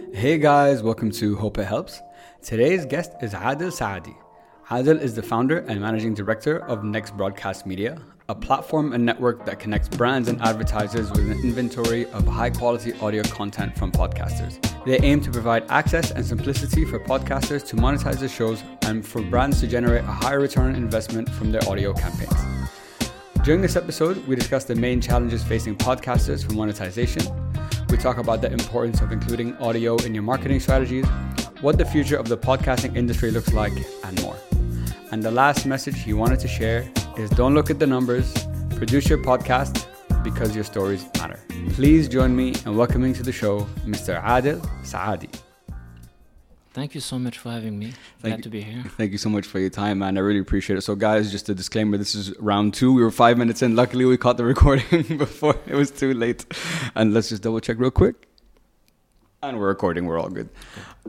Hey guys, welcome to Hope It Helps. Today's guest is Adil Saadi. Adil is the founder and managing director of Next Broadcast Media, a platform and network that connects brands and advertisers with an inventory of high quality audio content from podcasters. They aim to provide access and simplicity for podcasters to monetize their shows and for brands to generate a higher return on investment from their audio campaigns. During this episode, we discuss the main challenges facing podcasters for monetization. We talk about the importance of including audio in your marketing strategies, what the future of the podcasting industry looks like, and more. And the last message he wanted to share is don't look at the numbers, produce your podcast because your stories matter. Please join me in welcoming to the show Mr. Adil Saadi. Thank you so much for having me. Glad to be here. Thank you so much for your time, man. I really appreciate it. So guys, just a disclaimer, this is round 2. We were 5 minutes in. Luckily, we caught the recording before it was too late. And let's just double check real quick. And we're recording. We're all good.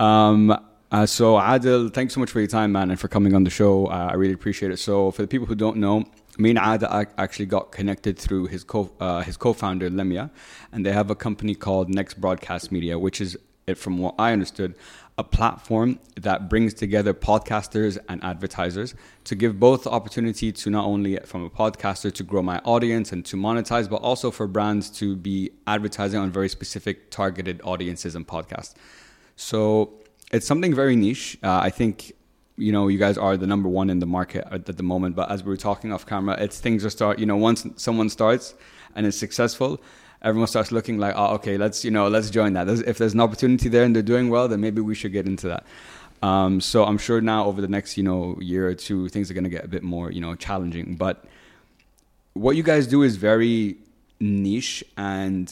So Adil, thanks so much for your time, man, and for coming on the show. I really appreciate it. So for the people who don't know, me and Adil actually got connected through his co-founder, Lemia. And they have a company called Next Broadcast Media, which is, from what I understood, a platform that brings together podcasters and advertisers to give both the opportunity to not only from a podcaster to grow my audience and to monetize, but also for brands to be advertising on very specific targeted audiences and podcasts. So it's something very niche. I think, you guys are the number one in the market at the moment, but as we were talking off camera, things are once someone starts and is successful, everyone starts looking like, oh, okay, let's join that. If there's an opportunity there and they're doing well, then maybe we should get into that. So I'm sure now over the next, year or two, things are going to get a bit more, challenging. But what you guys do is very niche, and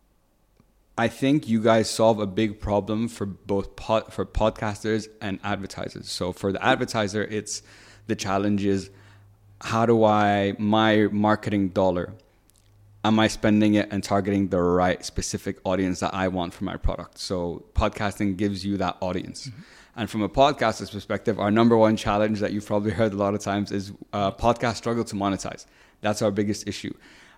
I think you guys solve a big problem for both for podcasters and advertisers. So for the advertiser, the challenge is, how do my marketing dollar, am I spending it and targeting the right specific audience that I want for my product? So podcasting gives you that audience. Mm-hmm. And from a podcaster's perspective, our number one challenge that you've probably heard a lot of times is podcasts struggle to monetize. That's our biggest issue.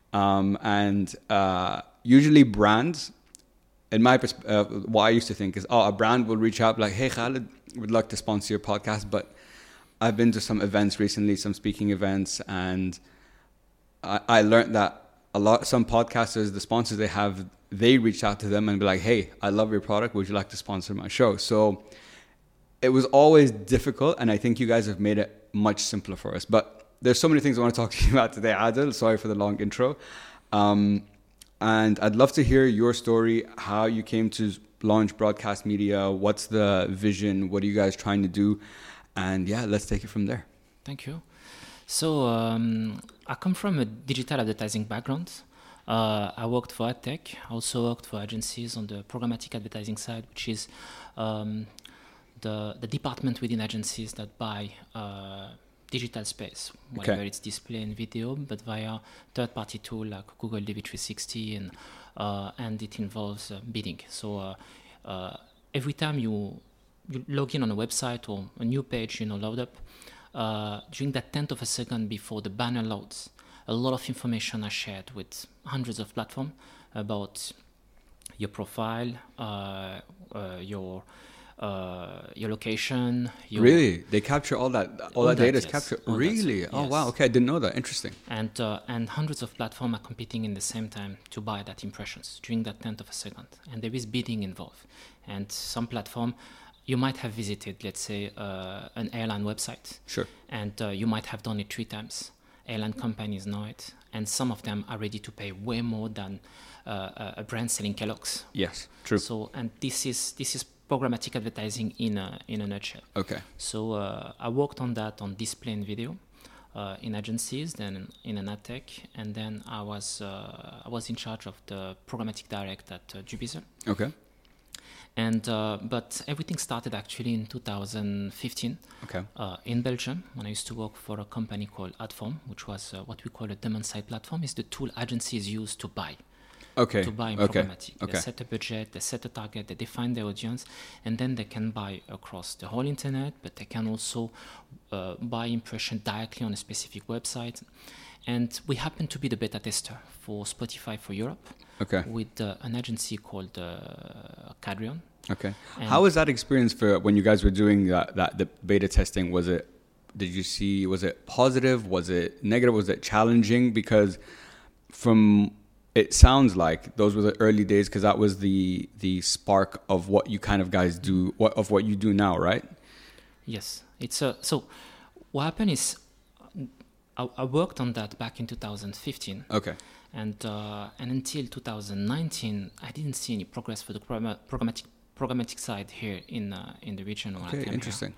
Usually brands, in my what I used to think is, a brand will reach out like, hey, Khalid, we'd like to sponsor your podcast. But I've been to some events recently, some speaking events, and I learned that some podcasters, the sponsors they have, they reach out to them and be like, hey, I love your product. Would you like to sponsor my show? So it was always difficult. And I think you guys have made it much simpler for us. But there's so many things I want to talk to you about today, Adil. Sorry for the long intro. And I'd love to hear your story, how you came to launch Broadcast Media. What's the vision? What are you guys trying to do? And yeah, let's take it from there. Thank you. So I come from a digital advertising background. I worked for AdTech. I also worked for agencies on the programmatic advertising side, which is the department within agencies that buy digital space, whether it's display and video, but via third-party tool like Google DV360, and it involves bidding. So every time you log in on a website or a new page, load up, during that tenth of a second before the banner loads, a lot of information are shared with hundreds of platforms about your profile, your location. Really? They capture all that data is captured? Really? Yes. Oh, wow. Okay, I didn't know that. Interesting. And hundreds of platforms are competing in the same time to buy that impressions during that tenth of a second. And there is bidding involved. And some platform, you might have visited, let's say, an airline website. Sure. And you might have done it 3 times. Airline companies know it. And some of them are ready to pay way more than a brand selling Kellogg's. Yes, true. So, and this is programmatic advertising in a nutshell. Okay. So I worked on that on display and video in agencies, then in an ad tech, and then I was in charge of the programmatic direct at Jubizer. Okay. And but everything started actually in 2015 in Belgium, when I used to work for a company called Adform, which was what we call a demand-side platform. Is the tool agencies use to buy. To buy in programmatic. They set a budget, they set a target, they define their audience, and then they can buy across the whole internet, but they can also buy impression directly on a specific website. And we happen to be the beta tester for Spotify for Europe with an agency called Cadreon. Okay. How was that experience for when you guys were doing the beta testing? Was it positive? Was it negative? Was it challenging? Because it sounds like those were the early days, because that was the spark of what you kind of guys do, what you do now, right? Yes. It's so what happened is I worked on that back in 2015. Okay. And until 2019, I didn't see any progress for the programmatic side here in the region. Okay, interesting.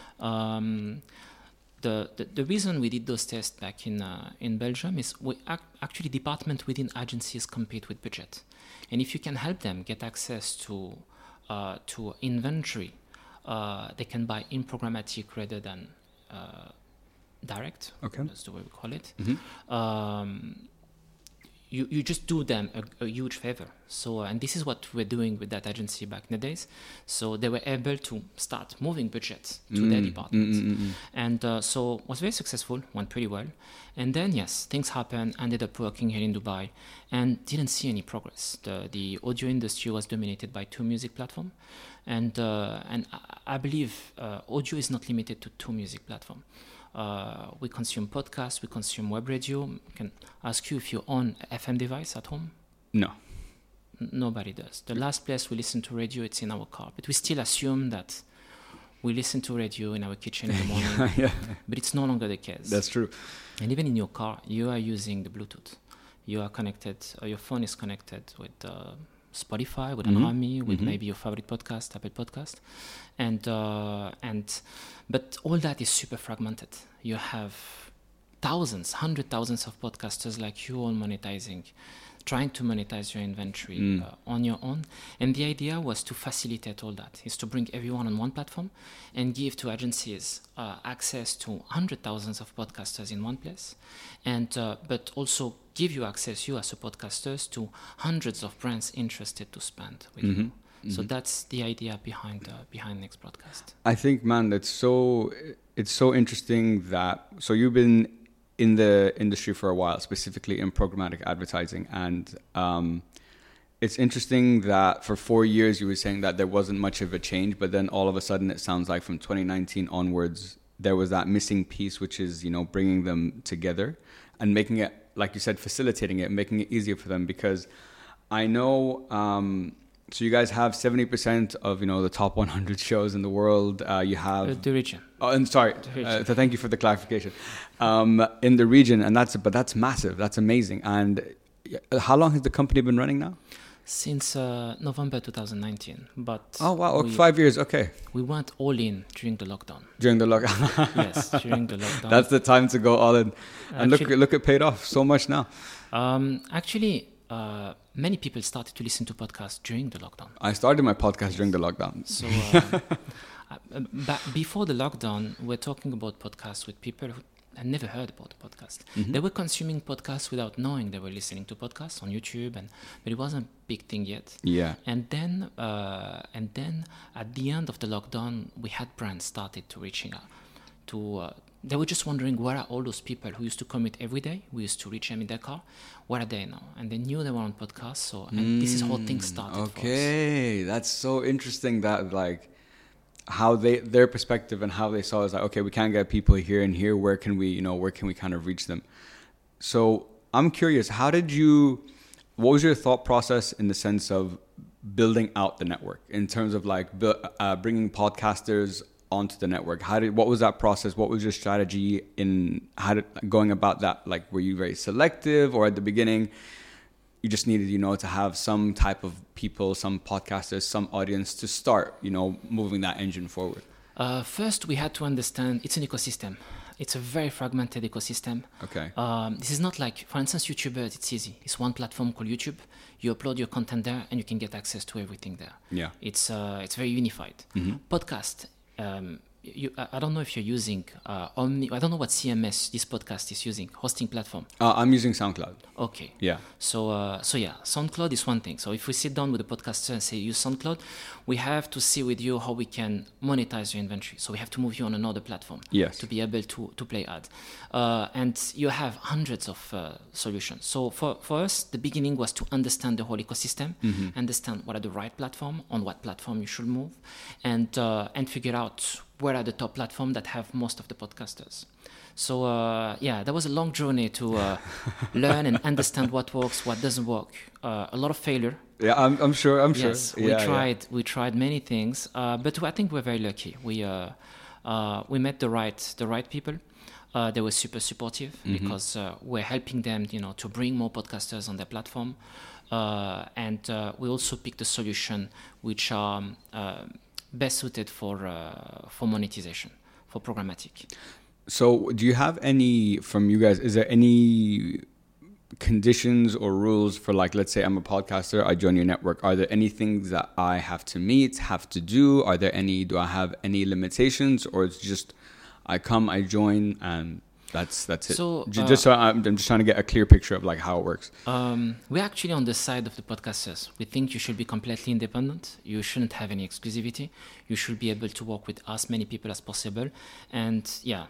The reason we did those tests back in Belgium is we actually department within agencies compete with budget, and if you can help them get access to inventory, they can buy in programmatic rather than direct. Okay, that's the way we call it. Mm-hmm. You just do them a huge favor. So, and this is what we're doing with that agency back in the days. So they were able to start moving budgets to their departments. And so was very successful, went pretty well. And then, yes, things happened, ended up working here in Dubai and didn't see any progress. The audio industry was dominated by two music platforms. And I believe audio is not limited to two music platforms. We consume podcasts, we consume web radio. I can ask you if you own an FM device at home? No. Nobody does. The last place we listen to radio, it's in our car. But we still assume that we listen to radio in our kitchen in the morning. Yeah. But it's no longer the case. That's true. And even in your car, you are using the Bluetooth. You are connected, your phone is connected with Spotify, with Anami, with maybe your favorite podcast, Apple Podcast. But all that is super fragmented. You have thousands, 100,000s of podcasters like you all monetizing, trying to monetize your inventory on your own. And the idea was to facilitate all that, is to bring everyone on one platform and give to agencies access to 100,000s of podcasters in one place, and but also give you access, you as a podcasters, to hundreds of brands interested to spend with you. So that's the idea behind Next Broadcast. I think, man, it's so interesting that, so you've been in the industry for a while, specifically in programmatic advertising, and it's interesting that for 4 years you were saying that there wasn't much of a change, but then all of a sudden it sounds like from 2019 onwards there was that missing piece, which is, you know, bringing them together and making it, like you said, facilitating it, making it easier for them. Because I know, so you guys have 70% of, you know, the top 100 shows in the world. You have the region. Oh, and sorry. So thank you for the clarification. In the region, and that's massive. That's amazing. And how long has the company been running now? Since November 2019. But oh wow, 5 years. Okay. We went all in during the lockdown. During the lockdown. Yes, during the lockdown. That's the time to go all in. And actually, look, it paid off so much now. Actually. Many people started to listen to podcasts during the lockdown. I started my podcast during the lockdown. So before the lockdown, we're talking about podcasts with people who had never heard about a podcast. They were consuming podcasts without knowing they were listening to podcasts on YouTube, but it wasn't a big thing yet. Yeah. And then at the end of the lockdown, we had brands started to reaching out to. They were just wondering, where are all those people who used to commute every day? We used to reach them in their car. Where are they now? And they knew they were on podcasts. So and this is how things started. Okay, that's so interesting. That like how their perspective and how they saw is like, okay, we can't get people here and here. Where can we kind of reach them? So I'm curious, what was your thought process in the sense of building out the network in terms of like bringing podcasters onto the network? What was that process? What was your strategy in going about that? Like, were you very selective, or at the beginning you just needed, to have some type of people, some podcasters, some audience to start, moving that engine forward? First, we had to understand it's an ecosystem. It's a very fragmented ecosystem. Okay. This is not like, for instance, YouTubers. It's easy. It's one platform called YouTube. You upload your content there, and you can get access to everything there. Yeah. It's very unified. Podcast. I don't know if you're using Omni. I don't know what CMS this podcast is using, hosting platform. I'm using SoundCloud. Okay. Yeah. So yeah, SoundCloud is one thing. So if we sit down with the podcaster and say use SoundCloud, we have to see with you how we can monetize your inventory. So we have to move you on another platform to be able to play ads. And you have hundreds of solutions. So for us, the beginning was to understand the whole ecosystem, understand what are the right platform, on what platform you should move, and figure out where are the top platforms that have most of the podcasters. So that was a long journey to learn and understand what works, what doesn't work. A lot of failure. Yeah, I'm sure. Yes, we tried many things, but I think we're very lucky. We met the right people. They were super supportive because we're helping them, to bring more podcasters on their platform, and we also picked a solution which are best suited for monetization, for programmatic. So do you have any, from you guys, is there any conditions or rules for, like, let's say I'm a podcaster, I join your network. Are there any things that I have to meet, have to do? Do I have any limitations, or it's just I come, I join, and that's it? So I'm just trying to get a clear picture of like how it works. We're actually on the side of the podcasters. We think you should be completely independent. You shouldn't have any exclusivity. You should be able to work with as many people as possible. And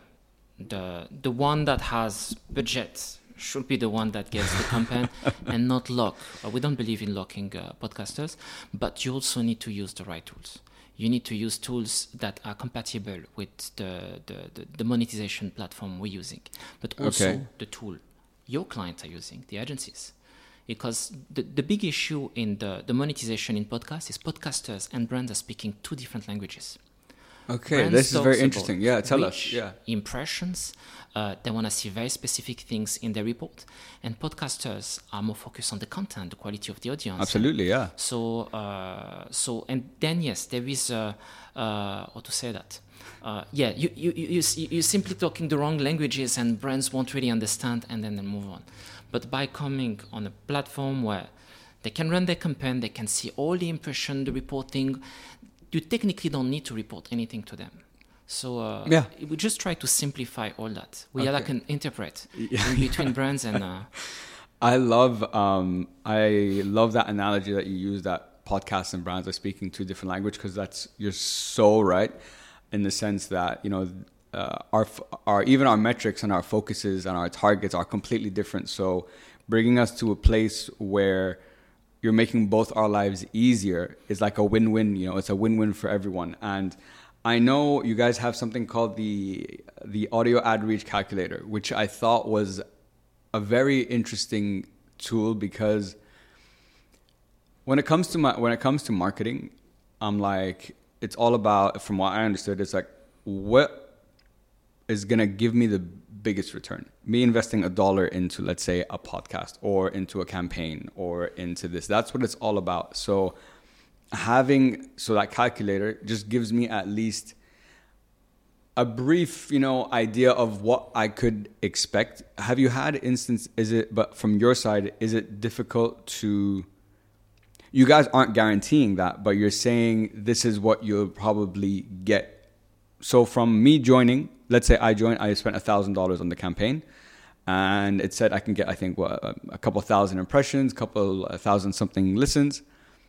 the one that has budget should be the one that gets the campaign and not lock. We don't believe in locking podcasters, but you also need to use the right tools. You need to use tools that are compatible with the monetization platform we're using, but also the tool your clients are using, the agencies. Because the big issue in the monetization in podcasts is podcasters and brands are speaking two different languages. Okay, Brands this is very interesting. Yeah, tell us. Yeah. Impressions. They want to see very specific things in their report. And podcasters are more focused on the content, the quality of the audience. Absolutely, yeah. So and then, yes, there is, how to say that? You're simply talking the wrong languages and brands won't really understand, and then they move on. But by coming on a platform where they can run their campaign, they can see all the impression, the reporting, you technically don't need to report anything to them. So we just try to simplify all that. We are like an interpret in between brands and. I love that analogy that you use, that podcasts and brands are speaking two different languages, because you're so right, in the sense that our even our metrics and our focuses and our targets are completely different. So bringing us to a place where you're making both our lives easier is like a win-win. It's a win-win for everyone. And I know you guys have something called the audio ad reach calculator, which I thought was a very interesting tool, because when it comes to marketing, I'm like, it's all about, from what I understood, it's like, what is going to give me the biggest return? Me investing $1 into, let's say, a podcast or into a campaign or into this. That's what it's all about. So that calculator just gives me at least a brief, idea of what I could expect. Have you had but from your side, is it difficult to, you guys aren't guaranteeing that, but you're saying this is what you'll probably get. So from me joining, let's say I spent $1,000 on the campaign, and it said I can get, I think, a couple thousand impressions, couple thousand something listens.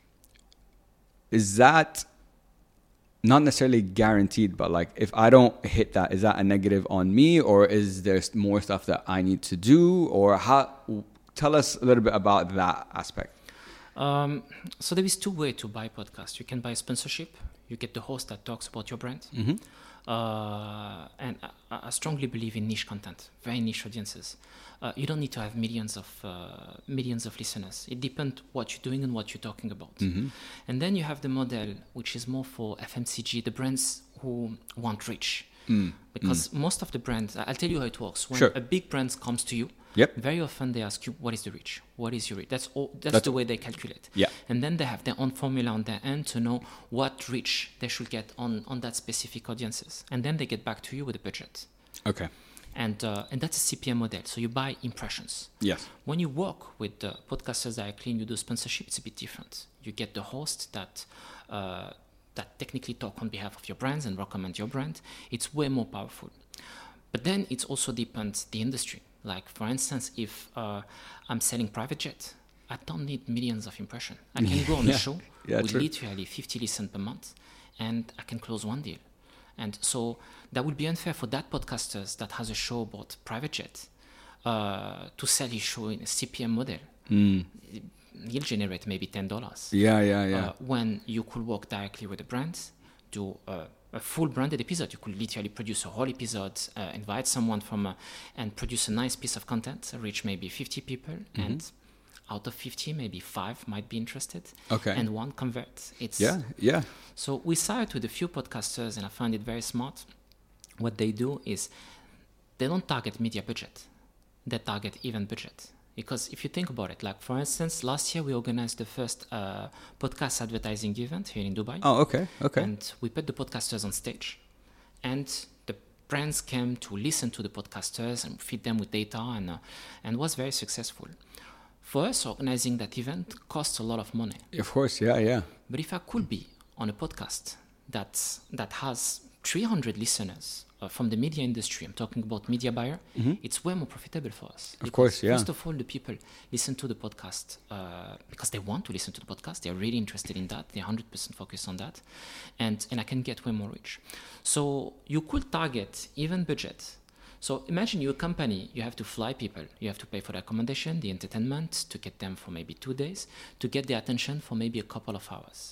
Is that not necessarily guaranteed, but like, if I don't hit that, is that a negative on me, or is there more stuff that I need to do, or tell us a little bit about that aspect. So there is two ways to buy podcasts. You can buy sponsorship. You get the host that talks about your brand. Mm-hmm. And I strongly believe in niche content, very niche audiences. You don't need to have millions of listeners. It depends what you're doing and what you're talking about. Mm-hmm. And then you have the model which is more for FMCG, the brands who want reach. Because most of the brands, I'll tell you how it works. When a big brand comes to you, very often they ask you, what is the reach? What is your reach? That's the way they calculate. Yeah. And then they have their own formula on their end to know what reach they should get on that specific audiences. And then they get back to you with a budget. Okay. And that's a CPM model. So you buy impressions. Yes. When you work with the podcasters directly and you do sponsorship, it's a bit different. You get the host that that technically talk on behalf of your brands and recommend your brand, it's way more powerful. But then it also depends the industry. Like, for instance, if I'm selling private jet, I don't need millions of impressions. I can go on a show with literally 50 listens per month, and I can close one deal. And so that would be unfair for that podcaster that has a show about private jet to sell his show in a CPM model. He'll generate maybe $10. When you could work directly with the brands, do a full branded episode. You could literally produce a whole episode, invite someone and produce a nice piece of content, reach maybe 50 people, and out of 50, maybe 5 might be interested, and 1 converts. So we started with a few podcasters, and I found it very smart. What they do is they don't target media budget; they target event budget. Because if you think about it, like, for instance, last year we organized the first podcast advertising event here in Dubai. And we put the podcasters on stage, and the brands came to listen to the podcasters and feed them with data, and was very successful. For us, organizing that event costs a lot of money. Of course, yeah. But if I could be on a podcast that has 300 listeners from the media industry, I'm talking about media buyer, it's way more profitable for us. Of course, yeah. First of all, the people listen to the podcast because they want to listen to the podcast. They're really interested in that. They're 100% focused on that. And I can get way more reach. So you could target even budget. So imagine you're a company, you have to fly people, you have to pay for the accommodation, the entertainment, to get them for maybe 2 days, to get their attention for maybe a couple of hours.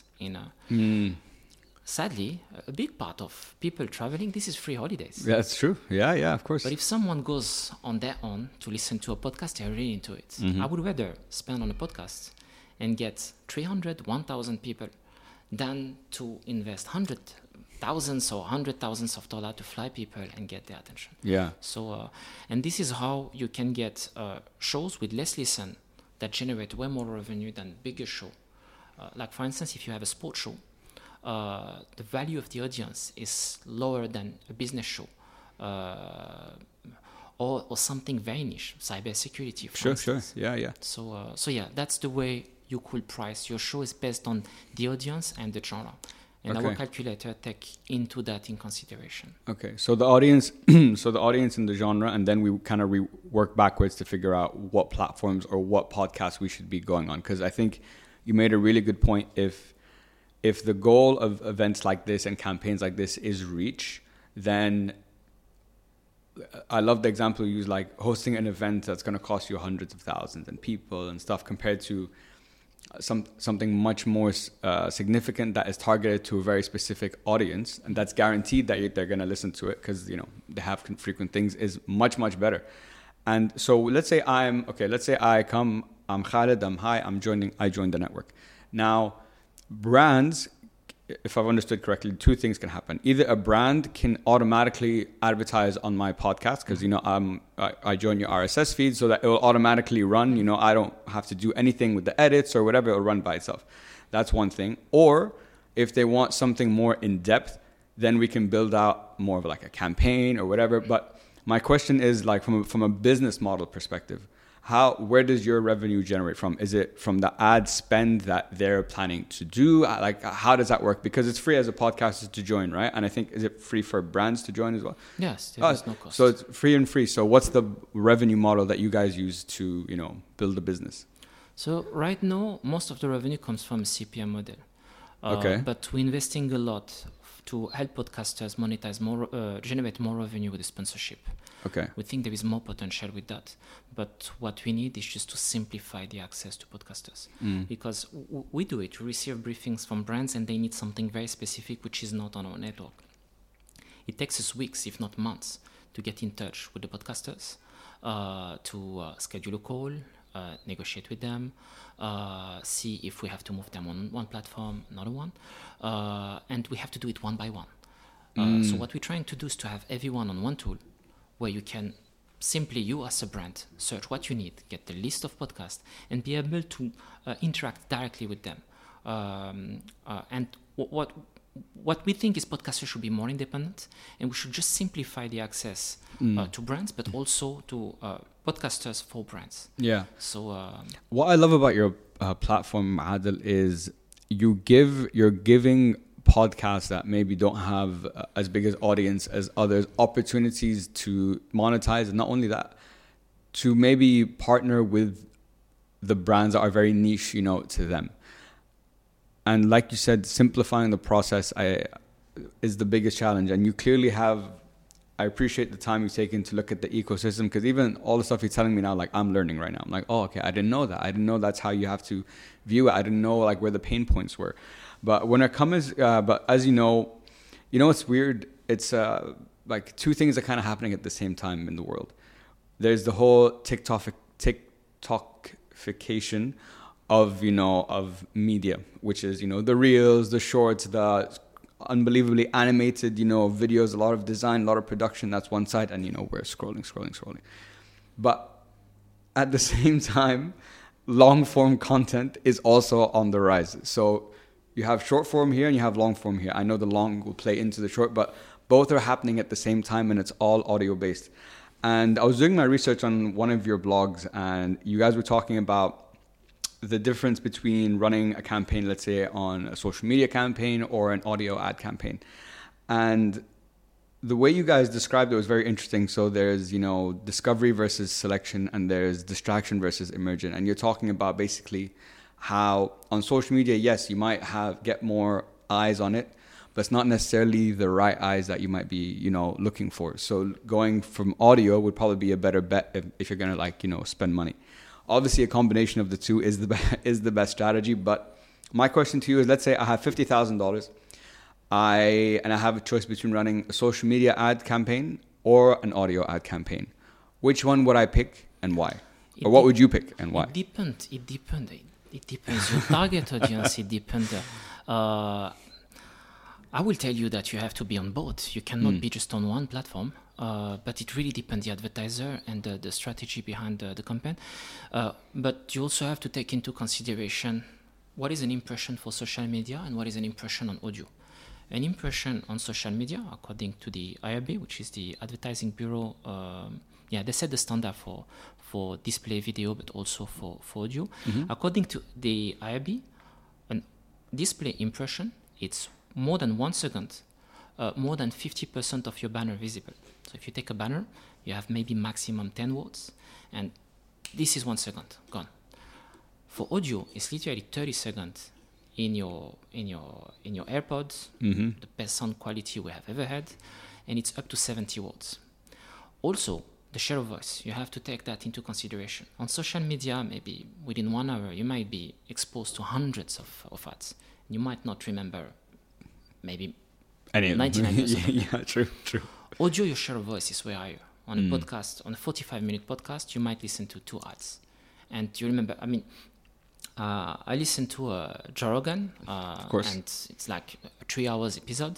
Sadly, a big part of people traveling, this is free holidays. That's true. Yeah, of course. But if someone goes on their own to listen to a podcast, they're really into it. I would rather spend on a podcast and get 300, 1,000 people than to invest thousands or $100,000s of dollars to fly people and get their attention. Yeah. So, and this is how you can get shows with less listen that generate way more revenue than bigger show. Like, for instance, if you have a sports show, the value of the audience is lower than a business show, or something very niche, cybersecurity, for instance. Sure. Yeah. So yeah, that's the way you could price your show, is based on the audience and the genre. And our calculator take into that in consideration. Okay, so the audience, and the genre, and then we kind of work backwards to figure out what platforms or what podcasts we should be going on. Because I think you made a really good point. If the goal of events like this and campaigns like this is reach, then I love the example you use, like hosting an event that's going to cost you hundreds of thousands and people and stuff, compared to something much more significant that is targeted to a very specific audience, and that's guaranteed that they're going to listen to it because they have frequent things, is much better. And so let's say I'm Khaled, I joined the network. Now, brands, if I've understood correctly, 2 things can happen. Either a brand can automatically advertise on my podcast because, I join your RSS feed so that it will automatically run. I don't have to do anything with the edits or whatever. It'll run by itself. That's one thing. Or if they want something more in depth, then we can build out more of like a campaign or whatever. But my question is, like, from a business model perspective, where does your revenue generate from? Is it from the ad spend that they're planning to do? Like, how does that work? Because it's free as a podcaster to join, right? And I think, is it free for brands to join as well? Yes, there is no cost. So it's free. So what's the revenue model that you guys use to, build a business? So right now, most of the revenue comes from a CPM model. But we're investing a lot to help podcasters monetize more, generate more revenue with the sponsorship. We think there is more potential with that. But what we need is just to simplify the access to podcasters. Because we do it. We receive briefings from brands and they need something very specific which is not on our network. It takes us weeks, if not months, to get in touch with the podcasters, to schedule a call, negotiate with them, see if we have to move them on one platform, another one. And we have to do it one by one. So what we're trying to do is to have everyone on one tool where you can simply, you as a brand, search what you need, get the list of podcasts, and be able to interact directly with them. And what we think is podcasters should be more independent, and we should just simplify the access to brands, but also to podcasters for brands. Yeah. So what I love about your platform, Adel, is you're giving podcasts that maybe don't have as big as audience as others opportunities to monetize, and not only that, to maybe partner with the brands that are very niche, to them. And like you said, simplifying the process is the biggest challenge. And you clearly have, I appreciate the time you've taken to look at the ecosystem, because even all the stuff you're telling me now, like I'm learning right now. I'm like, oh, okay, I didn't know that. I didn't know that's how you have to view it. I didn't know like where the pain points were. But when it comes, but as you know, it's weird. It's like two things are kind of happening at the same time in the world. There's the whole TikTokification of media, which is the reels, the shorts, the unbelievably animated videos, a lot of design, a lot of production. That's one side, and we're scrolling. But at the same time, long form content is also on the rise. So you have short form here and you have long form here. I know the long will play into the short, but both are happening at the same time, and it's all audio based. And I was doing my research on one of your blogs, and you guys were talking about the difference between running a campaign, let's say on a social media campaign or an audio ad campaign. And the way you guys described it was very interesting. So there's, discovery versus selection, and there's distraction versus emergent. And you're talking about basically how on social media, yes, you might get more eyes on it, but it's not necessarily the right eyes that you might be, looking for. So going from audio would probably be a better bet if you're going to spend money. Obviously, a combination of the two is the best strategy. But my question to you is, let's say I have $50,000. I have a choice between running a social media ad campaign or an audio ad campaign. Which one would I pick and why? Or what would you pick and why? It depends. It depends. Your target audience, it depends. I will tell you that you have to be on both. You cannot be just on one platform. But it really depends the advertiser and the strategy behind the campaign. But you also have to take into consideration what is an impression for social media and what is an impression on audio. An impression on social media, according to the IRB, which is the Advertising Bureau, they set the standard for display video, but also for audio. Mm-hmm. According to the IRB, an display impression, it's more than 1 second, more than 50% of your banner visible. So if you take a banner, you have maybe maximum 10 words, and this is 1 second gone. For audio, it's literally 30 seconds in your AirPods, the best sound quality we have ever had, and it's up to 70 words. Also, the share of voice, you have to take that into consideration. On social media, maybe within 1 hour, you might be exposed to hundreds of ads. You might not remember maybe 99%. Yeah, true. Audio, your share of voice is way higher. On a podcast, on a 45-minute podcast, you might listen to 2 ads. And you remember, I listened to Joe Rogan, of course. And it's like a 3 hours episode.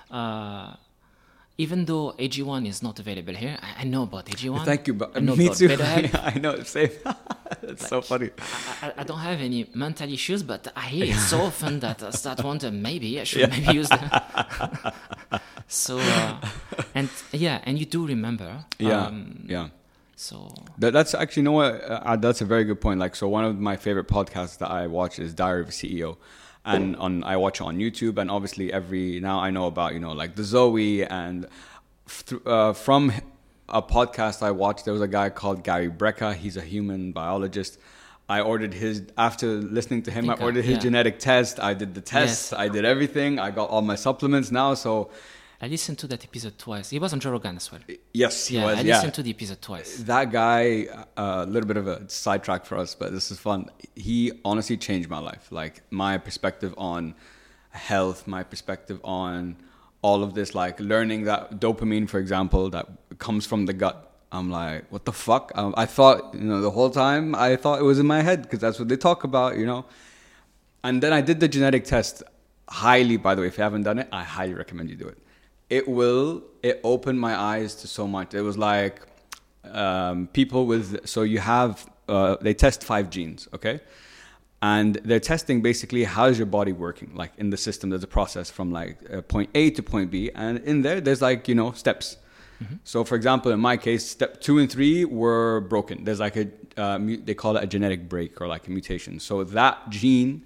Even though AG1 is not available here, I know about AG1. Thank you, but me too. I know, same. It's so funny. I don't have any mental issues, but I hear it so often that I start wondering maybe I should maybe use that. So, and you do remember. Yeah. So that's actually, you know what? That's a very good point. Like, so one of my favorite podcasts that I watch is Diary of a CEO. And I watch it on YouTube, and obviously now I know about, like the Zoe, and from a podcast I watched, there was a guy called Gary Brecka. He's a human biologist. I ordered after listening to him, I ordered his genetic test. I did the test. Yes. I did everything. I got all my supplements now. So I listened to that episode twice. He was on Joe Rogan as well. Yes, he was. I listened to the episode twice. That guy, a little bit of a sidetrack for us, but this is fun. He honestly changed my life. Like my perspective on health, my perspective on all of this, like learning that dopamine, for example, that comes from the gut. I'm like, what the fuck? I thought, the whole time I thought it was in my head because that's what they talk about, And then I did the genetic test. Highly, by the way, if you haven't done it, I highly recommend you do it. It opened my eyes to so much. It was like people they test 5 genes, okay? And they're testing basically how is your body working, like in the system. There's a process from like point A to point B. And in there's like, steps. Mm-hmm. So for example, in my case, step 2 and 3 were broken. There's like they call it a genetic break or like a mutation. So that gene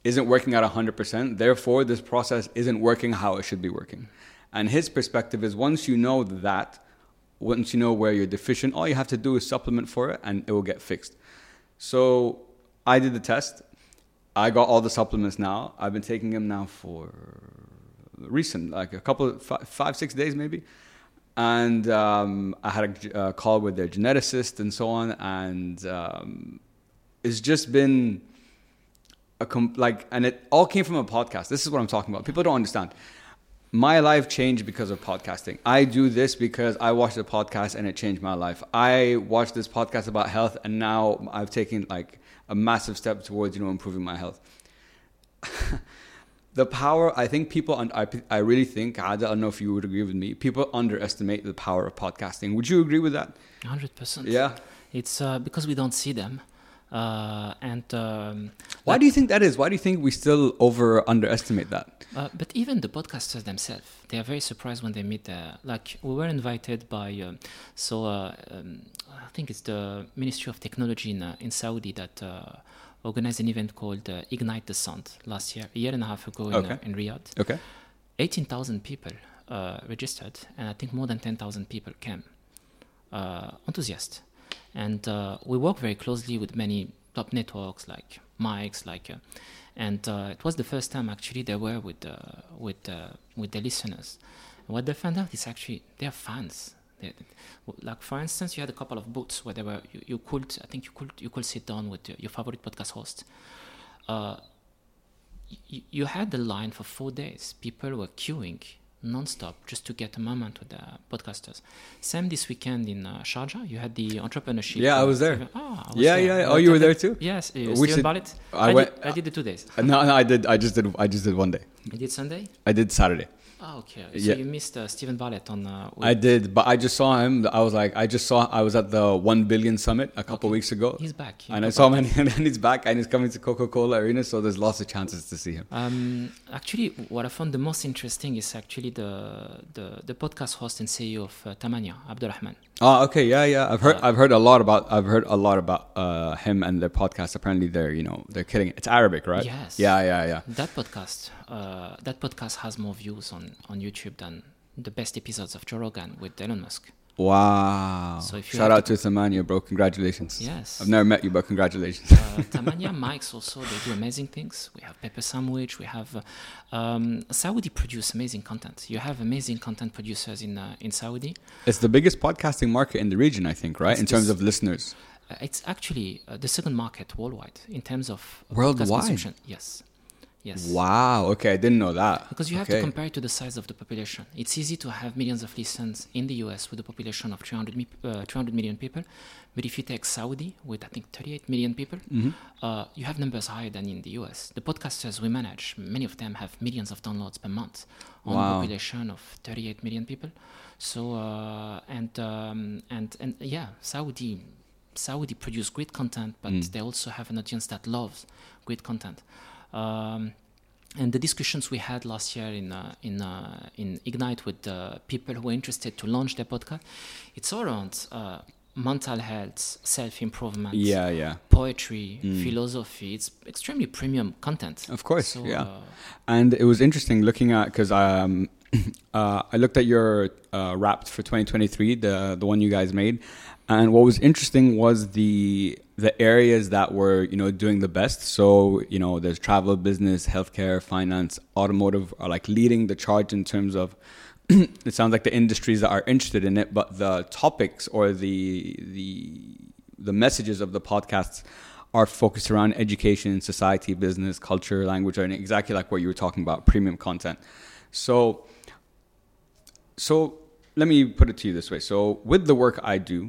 isn't working at 100%. Therefore, this process isn't working how it should be working. And his perspective is once you know where you're deficient, all you have to do is supplement for it and it will get fixed. So I did the test. I got all the supplements now. I've been taking them now for recent, like a couple of 5-6 days maybe. And I had a call with their geneticist and so on. And it's just been and it all came from a podcast. This is what I'm talking about. People don't understand. My life changed because of podcasting. I do this because I watched a podcast and it changed my life. I watched this podcast about health and now I've taken like a massive step towards, improving my health. The power, I think people, I really think, I don't know if you would agree with me, people underestimate the power of podcasting. Would you agree with that? 100%. Yeah. It's because we don't see them. Why do you think that is? Why do you think we still underestimate that? But even the podcasters themselves, they are very surprised when they meet. We were invited by, I think it's the Ministry of Technology in Saudi that organized an event called Ignite the Sound last year, a year and a half ago in Riyadh. Okay. 18,000 people registered, and I think more than 10,000 people came, enthusiasts. And we work very closely with many top networks like Mike's, and it was the first time actually they were with the listeners. And what they found out is actually they're fans. Like for instance, you had a couple of booths where they were you could sit down with your favorite podcast host. You had the line for 4 days. People were queuing non-stop just to get a moment with the podcasters. Same this weekend in Sharjah, you had the entrepreneurship. Yeah, I was there. I was there. Yeah. Oh, you were there too? Yes. Steven Bartlett. I did the 2 days. No, I did. I just did one day. I did Sunday. I did Saturday. Oh, okay. So you missed Steven Bartlett on. I did, but I just saw him. I was at the 1 Billion Summit a couple weeks ago. He's back. And I saw him, and then he's back, and he's coming to Coca-Cola Arena. So there's lots of chances to see him. Actually, what I found the most interesting is actually the podcast host and CEO of Tamania, Abdulrahman. Oh, okay, yeah. I've heard a lot about him and their podcast. Apparently, they're killing it. It's Arabic, right? Yes. Yeah. That podcast has more views on YouTube than the best episodes of Joe Rogan with Elon Musk. Wow. So shout out to Tamania, bro. Congratulations. Yes. I've never met you, but congratulations. Tamania, Mike's also, they do amazing things. We have Pepper Sandwich. We have Saudi produce amazing content. You have amazing content producers in Saudi. It's the biggest podcasting market in the region, I think, right? In terms of listeners. It's actually the second market worldwide in terms of worldwide podcast consumption. Yes. Wow. Okay, I didn't know that. Because you have to compare it to the size of the population. It's easy to have millions of listens in the US with a population of 300 million people. But if you take Saudi with, I think, 38 million people, you have numbers higher than in the US. The podcasters we manage, many of them have millions of downloads per month on a population of 38 million people. So, Saudi produce great content, but they also have an audience that loves great content. And the discussions we had last year in Ignite with people who were interested to launch their podcast, it's all around mental health, self-improvement, poetry, philosophy. It's extremely premium content. Of course, And it was interesting looking at, because I looked at your Wrapped for 2023, the one you guys made, and what was interesting was the areas that were doing the best. So there's travel, business, healthcare, finance, automotive are like leading the charge in terms of it sounds like the industries that are interested in it, but the topics or the messages of the podcasts are focused around education, society, business, culture, language, and exactly like what you were talking about, premium content. So let me put it to you this way. So with the work I do,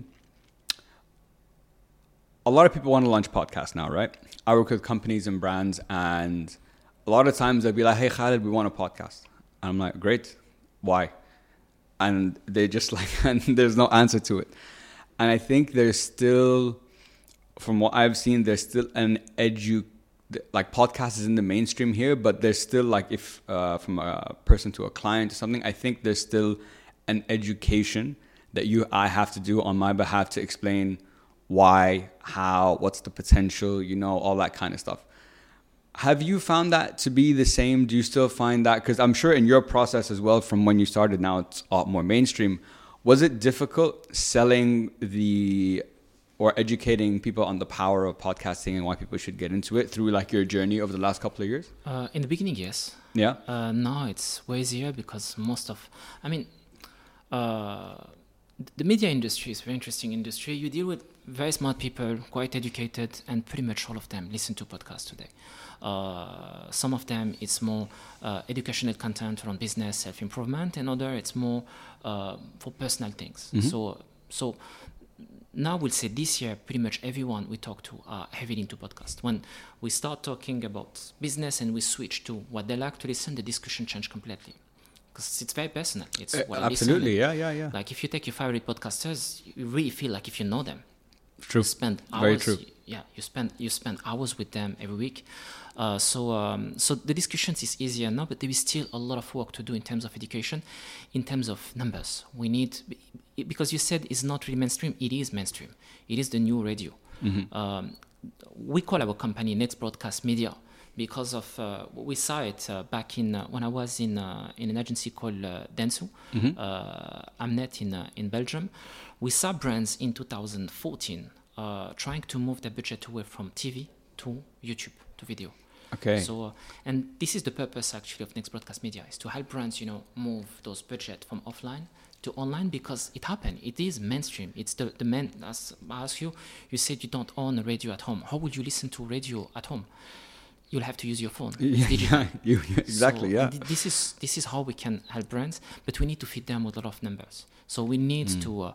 a lot of people want to launch podcasts now, right? I work with companies and brands, and a lot of times they'll be like, "Hey Khaled, we want a podcast." And I'm like, "Great, why?" And they just and there's no answer to it. And I think there's still, from what I've seen, there's still an podcast is in the mainstream here, but there's still if from a person to a client or something, I think there's still an education that I have to do on my behalf to explain why, how, what's the potential, all that kind of stuff. Have you found that to be the same? Do you still find that? Because I'm sure in your process as well, from when you started, now it's a lot more mainstream. Was it difficult selling or educating people on the power of podcasting and why people should get into it through like your journey over the last couple of years? In the beginning, yes. Yeah. Now it's way easier because the media industry is a very interesting industry. You deal with very smart people, quite educated, and pretty much all of them listen to podcasts today. Some of them it's more educational content around business, self-improvement, and other it's more for personal things. Mm-hmm. So now we'll say this year, pretty much everyone we talk to are heavily into podcasts. When we start talking about business and we switch to what they like to listen, the discussion change completely. Because it's very personal. It's what absolutely, yeah. Like if you take your favorite podcasters, you really feel like if you know them. True. You spend hours. Very true. Yeah, you spend hours with them every week. So the discussions is easier now, but there is still a lot of work to do in terms of education, in terms of numbers. We need, because you said it's not really mainstream. It is mainstream. It is the new radio. Mm-hmm. We call our company Next Broadcast Media. Because of we saw it back in when I was in an agency called Dentsu, Amnet in Belgium. We saw brands in 2014 trying to move their budget away from TV to YouTube to video. Okay. So and this is the purpose actually of Next Broadcast Media, is to help brands move those budget from offline to online, because it happened. It is mainstream. It's the main. As I ask you, you said you don't own a radio at home. How would you listen to radio at home? You'll have to use your phone. Exactly. So this is how we can help brands, but we need to feed them with a lot of numbers. So we need to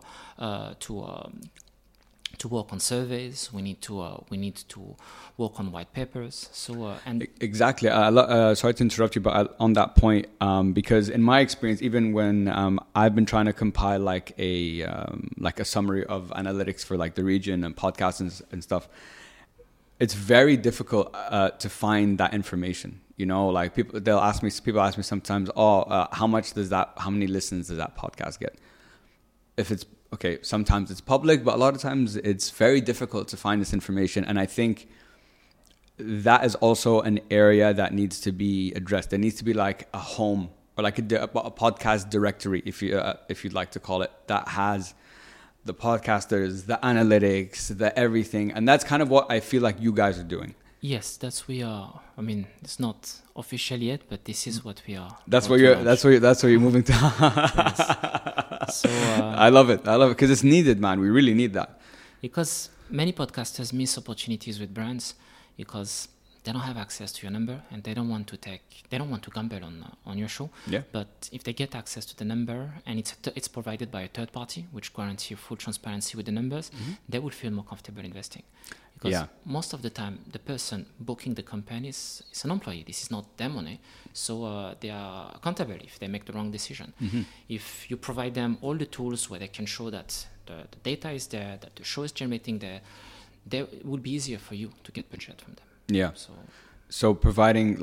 work on surveys. We need to work on white papers. So exactly. Sorry to interrupt you, but on that point, because in my experience, even when I've been trying to compile like a summary of analytics for like the region and podcasts and stuff. It's very difficult to find that information. Like people ask me sometimes, how many listens does that podcast get? If it's okay, sometimes it's public, but a lot of times it's very difficult to find this information. And I think that is also an area that needs to be addressed. There needs to be like a home or like a podcast directory, if you'd like to call it, that has the podcasters, the analytics, the everything. And that's kind of what I feel like you guys are doing. Yes, we are. I mean, it's not official yet, but this is what we are. That's where you're moving to. Yes. So I love it because it's needed, man. We really need that. Because many podcasters miss opportunities with brands because they don't have access to your number and they don't want to gamble on your show. Yeah. But if they get access to the number and it's provided by a third party, which guarantees full transparency with the numbers, they will feel more comfortable investing. Because most of the time, the person booking the campaign is an employee. This is not their money. So they are accountable if they make the wrong decision. Mm-hmm. If you provide them all the tools where they can show that the data is there, that the show is generating there, it will be easier for you to get budget from them. Yeah. So providing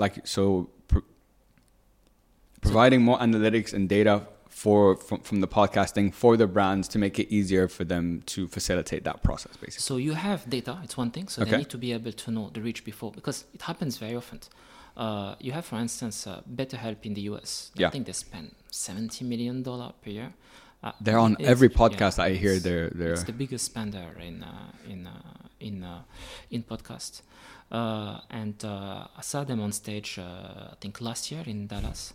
providing more analytics and data from the podcasting for the brands to make it easier for them to facilitate that process, basically. So you have data, it's one thing. So they need to be able to know the reach before, because it happens very often. You have, for instance, BetterHelp in the US. I think they spend $70 million per year. They're on every podcast I hear. It's the biggest spender in podcast. And I saw them on stage, I think last year in Dallas.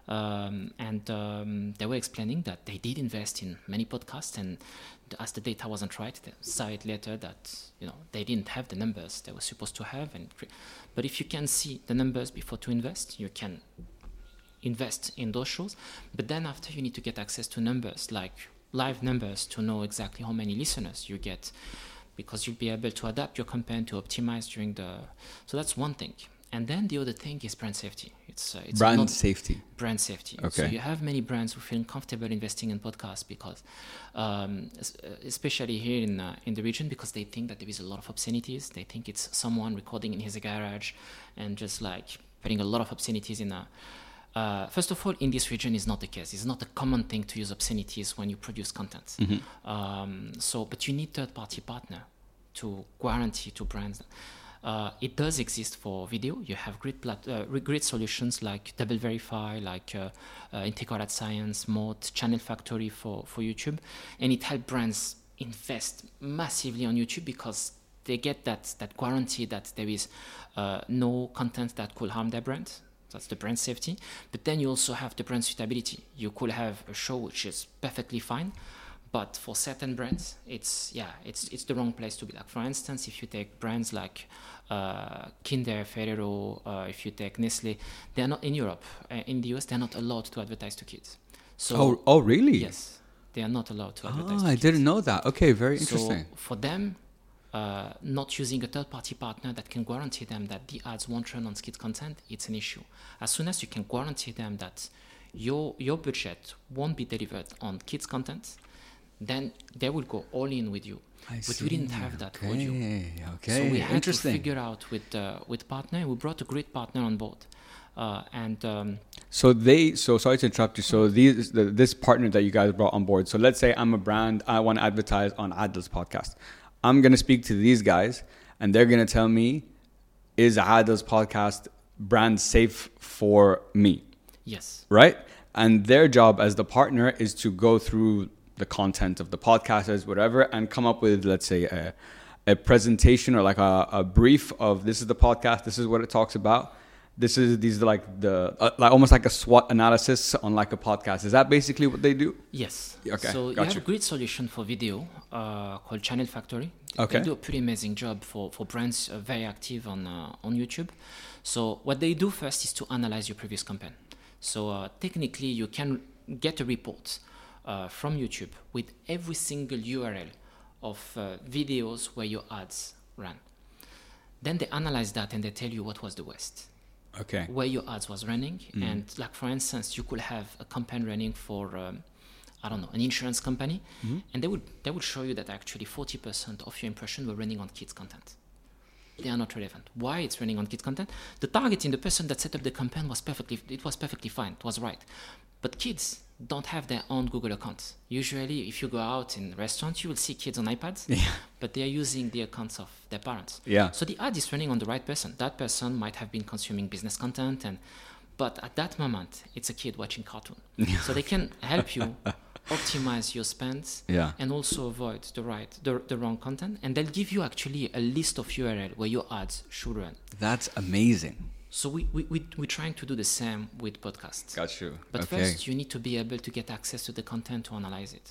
And they were explaining that they did invest in many podcasts, and as the data wasn't right, they saw it later that they didn't have the numbers they were supposed to have. But if you can see the numbers before to invest, you can invest in those shows. But then after, you need to get access to numbers, like live numbers, to know exactly how many listeners you get, because you'll be able to adapt your campaign to optimize so that's one thing. And then the other thing is brand safety. It's brand safety. Brand safety. Okay. So you have many brands who feel comfortable investing in podcasts because, especially here in the region, because they think that there is a lot of obscenities. They think it's someone recording in his garage and just like putting a lot of obscenities in first of all, in this region is not the case. It's not a common thing to use obscenities when you produce content. Mm-hmm. But you need third-party partner to guarantee to brands. It does exist for video. You have great solutions like Double Verify, like Integral Ad Science, Moat, Channel Factory for YouTube. And it helps brands invest massively on YouTube because they get that guarantee that there is no content that could harm their brand. That's the brand safety. But then you also have the brand suitability. You could have a show which is perfectly fine, but for certain brands, it's the wrong place to be. Like for instance, if you take brands like Kinder, Ferrero, if you take Nestle, they're not in Europe. In the US, they're not allowed to advertise to kids. So oh really? Yes, they are not allowed to advertise. I didn't know that. Okay, very interesting. So for them, not using a third-party partner that can guarantee them that the ads won't run on kids content, it's an issue. As soon as you can guarantee them that your budget won't be delivered on kids content, then they will go all in with you. But we didn't have that for you. Okay, so we had to figure out with partner. We brought a great partner on board, So sorry to interrupt you. So this partner that you guys brought on board. So let's say I'm a brand. I want to advertise on Adil's podcast. I'm going to speak to these guys, and they're going to tell me, is Adil's podcast brand safe for me? Yes. Right? And their job as the partner is to go through the content of the podcasters, whatever, and come up with, let's say, a presentation or like a brief of this is the podcast, this is what it talks about. These are like like almost like a SWOT analysis on like a podcast. Is that basically what they do? Yes. Okay. So you have a great solution for video called Channel Factory. Okay. They do a pretty amazing job for brands very active on YouTube. So what they do first is to analyze your previous campaign. So technically you can get a report from YouTube with every single URL of videos where your ads ran. Then they analyze that and they tell you what was the worst. Okay. Where your ads was running. And like for instance, you could have a campaign running for an insurance company, and they would show you that actually 40% of your impression were running on kids content. They are not relevant. Why it's running on kids content? The targeting, the person that set up the campaign was perfectly fine. It was right. But kids don't have their own Google accounts. Usually, if you go out in restaurants, you will see kids on iPads, but they are using the accounts of their parents. Yeah. So the ad is running on the right person. That person might have been consuming business content, but at that moment, it's a kid watching cartoon. So they can help you optimize your spends and also avoid the wrong content. And they'll give you actually a list of URL where your ads should run. That's amazing. So we're trying to do the same with podcasts. Got you. But first, you need to be able to get access to the content to analyze it.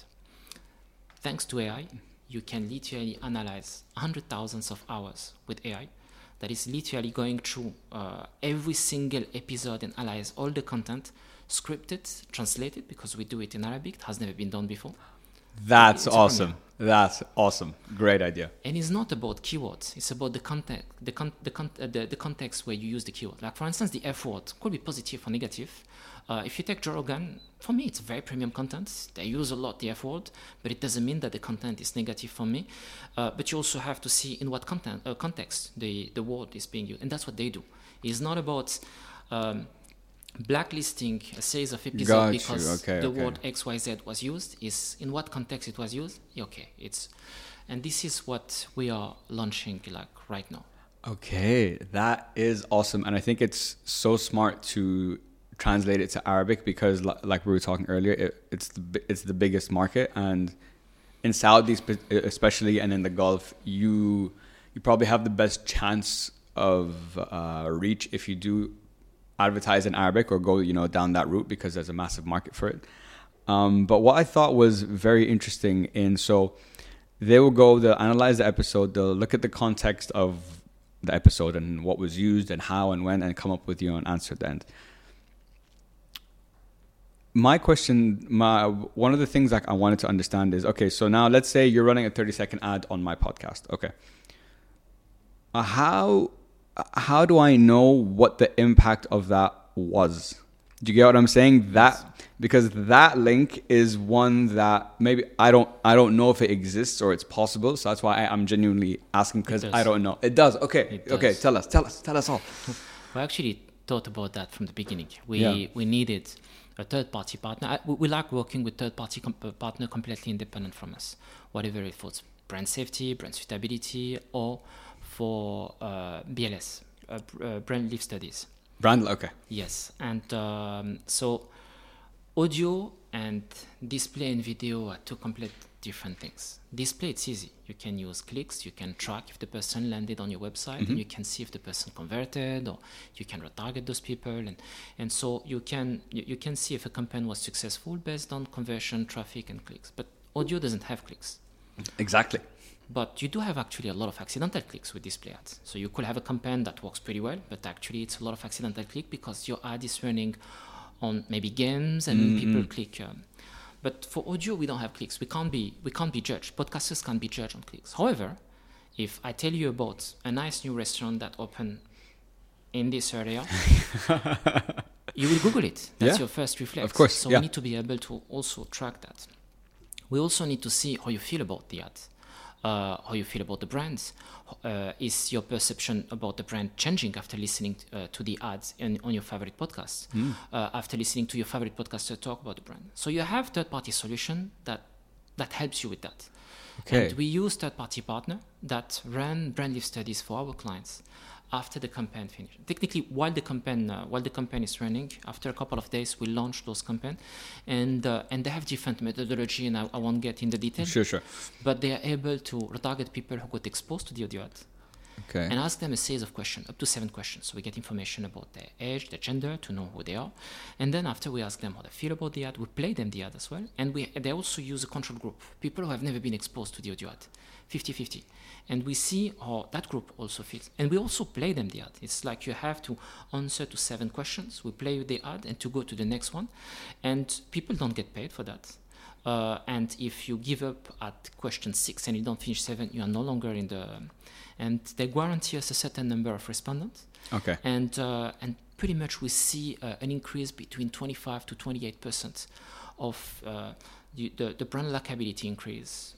Thanks to AI, you can literally analyze 100,000 of hours with AI. That is literally going through every single episode and analyze all the content, scripted, translated, because we do it in Arabic. It has never been done before. That's awesome. That's awesome. Great idea. And it's not about keywords. It's about the context, the context where you use the keyword. Like for instance, the F word could be positive or negative. If you take Joe Rogan, for me, it's very premium content. They use a lot the F word, but it doesn't mean that the content is negative for me. But you also have to see in what context the word is being used. And that's what they do. It's not about blacklisting a series of episodes because the word XYZ was used. Is in what context it was used. And this is what we are launching like right now. Okay, that is awesome, and I think it's so smart to translate it to Arabic because, like we were talking earlier, it's the biggest market, and in Saudi especially, and in the Gulf, you probably have the best chance of reach if you do advertise in Arabic or go down that route because there's a massive market for it. But what I thought was very interesting so they'll analyze the episode, they'll look at the context of the episode and what was used and how and when, and come up with an answer at the end. My question, one of the things I wanted to understand is, okay, so now let's say you're running a 30-second ad on my podcast. Okay. How do I know what the impact of that was? Do you get what I'm saying? Because that link is one that maybe I don't know if it exists or it's possible. So that's why I'm genuinely asking, because I don't know. It does. Okay. Okay. Tell us all. We actually thought about that from the beginning. We needed a third-party partner. We like working with third-party partner completely independent from us, whatever it was, brand safety, brand suitability, or for BLS, brand lift studies. Okay. Yes, and so audio and display and video are two complete different things. Display, it's easy. You can use clicks, you can track if the person landed on your website, and you can see if the person converted, or you can retarget those people, and so you can see if a campaign was successful based on conversion, traffic, and clicks. But audio doesn't have clicks. Exactly. But you do have actually a lot of accidental clicks with display ads. So you could have a campaign that works pretty well, but actually it's a lot of accidental click because your ad is running on maybe games and people click. But for audio, we don't have clicks. We can't be judged. Podcasters can't be judged on clicks. However, if I tell you about a nice new restaurant that opened in this area, you will Google it. That's your first reflex. Of course. So we need to be able to also track that. We also need to see how you feel about the ad. How you feel about the brands. Is your perception about the brand changing after listening to the ads on your favorite podcasts? After listening to your favorite podcaster talk about the brand. So you have third-party solution that helps you with that. Okay. And we use third-party partner that run brand lift studies for our clients after the campaign finishes. Technically, while the campaign is running, after a couple of days, we launch those campaigns, and they have different methodology, and I won't get into detail. Sure. But they are able to retarget people who got exposed to the audio ad. Okay. And ask them a series of questions, up to 7 questions. So we get information about their age, their gender, to know who they are. And then after we ask them how they feel about the ad, we play them the ad as well. And they also use a control group, people who have never been exposed to the audio ad, 50-50. And we see how that group also feels. And we also play them the ad. It's like you have to answer to 7 questions. We play you the ad and to go to the next one. And people don't get paid for that. And if you give up at question 6 and you don't finish 7, you are no longer in the... And they guarantee us a certain number of respondents. Okay. And pretty much we see an increase between 25 to 28% of the brand likability increase,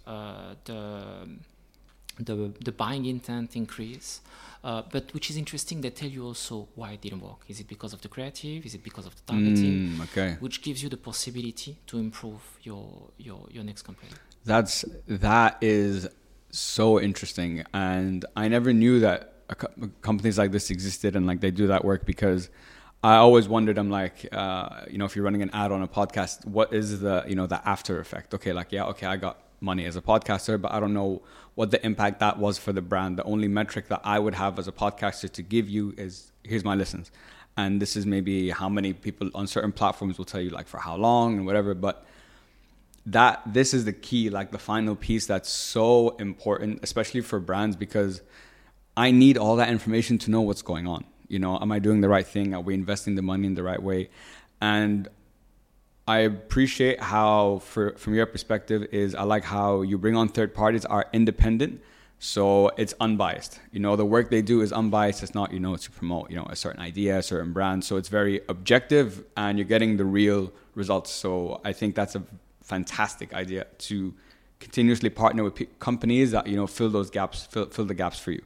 the buying intent increase. But which is interesting, they tell you also why it didn't work. Is it because of the creative? Is it because of the targeting? Okay. Which gives you the possibility to improve your next campaign. That is so interesting, and I never knew that companies like this existed and like they do that work, because I always wondered, I'm like, if you're running an ad on a podcast, what is the after effect? Okay, I got money as a podcaster, but I don't know what the impact that was for the brand. The only metric that I would have as a podcaster to give you is, here's my listens, and this is maybe how many people on certain platforms will tell you like for how long and whatever, but this is the key, like the final piece that's so important, especially for brands, because I need all that information to know what's going on. Am I doing the right thing? Are we investing the money in the right way? And I appreciate how, from your perspective, I like how you bring on third parties are independent, so it's unbiased. The work they do is unbiased. It's not, to promote, a certain idea, a certain brand. So it's very objective, and you're getting the real results. So I think that's a fantastic idea, to continuously partner with companies that fill those gaps, fill the gaps for you.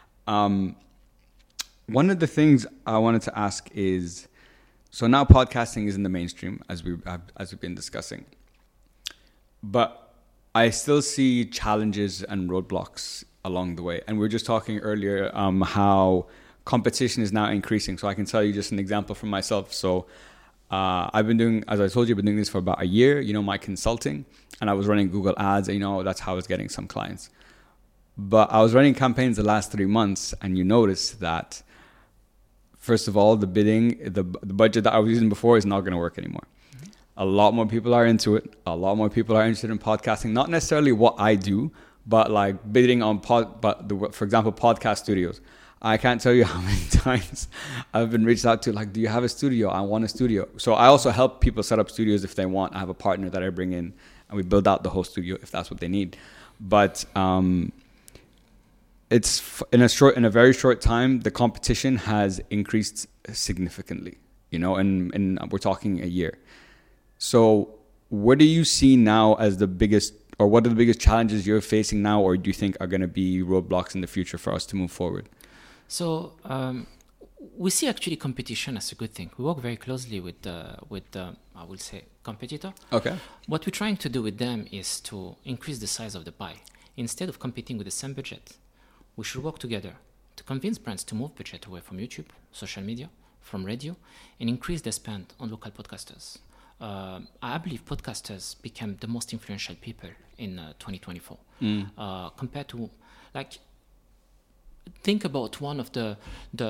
One of the things I wanted to ask is, so now podcasting is in the mainstream, as we've been discussing, but I still see challenges and roadblocks along the way. And we were just talking earlier how competition is now increasing. So I can tell you just an example from myself. So I've been doing, as I told you, I've been doing this for about a year, my consulting, and I was running Google ads, and that's how I was getting some clients. But I was running campaigns the last 3 months, and you notice that, first of all, the budget that I was using before is not going to work anymore. Mm-hmm. A lot more people are into it. A lot more people are interested in podcasting, not necessarily what I do, but like bidding on for example, podcast studios. I can't tell you how many times I've been reached out to, like, do you have a studio? I want a studio. So I also help people set up studios if they want. I have a partner that I bring in, and we build out the whole studio if that's what they need. But it's in a very short time, the competition has increased significantly, and we're talking a year. So what do you see now as the biggest, or what are the biggest challenges you're facing now, or do you think are going to be roadblocks in the future for us to move forward? So we see actually competition as a good thing. We work very closely with I will say, competitor. Okay. What we're trying to do with them is to increase the size of the pie. Instead of competing with the same budget, we should work together to convince brands to move budget away from YouTube, social media, from radio, and increase their spend on local podcasters. I believe podcasters became the most influential people in 2024 compared to, like, think about one of the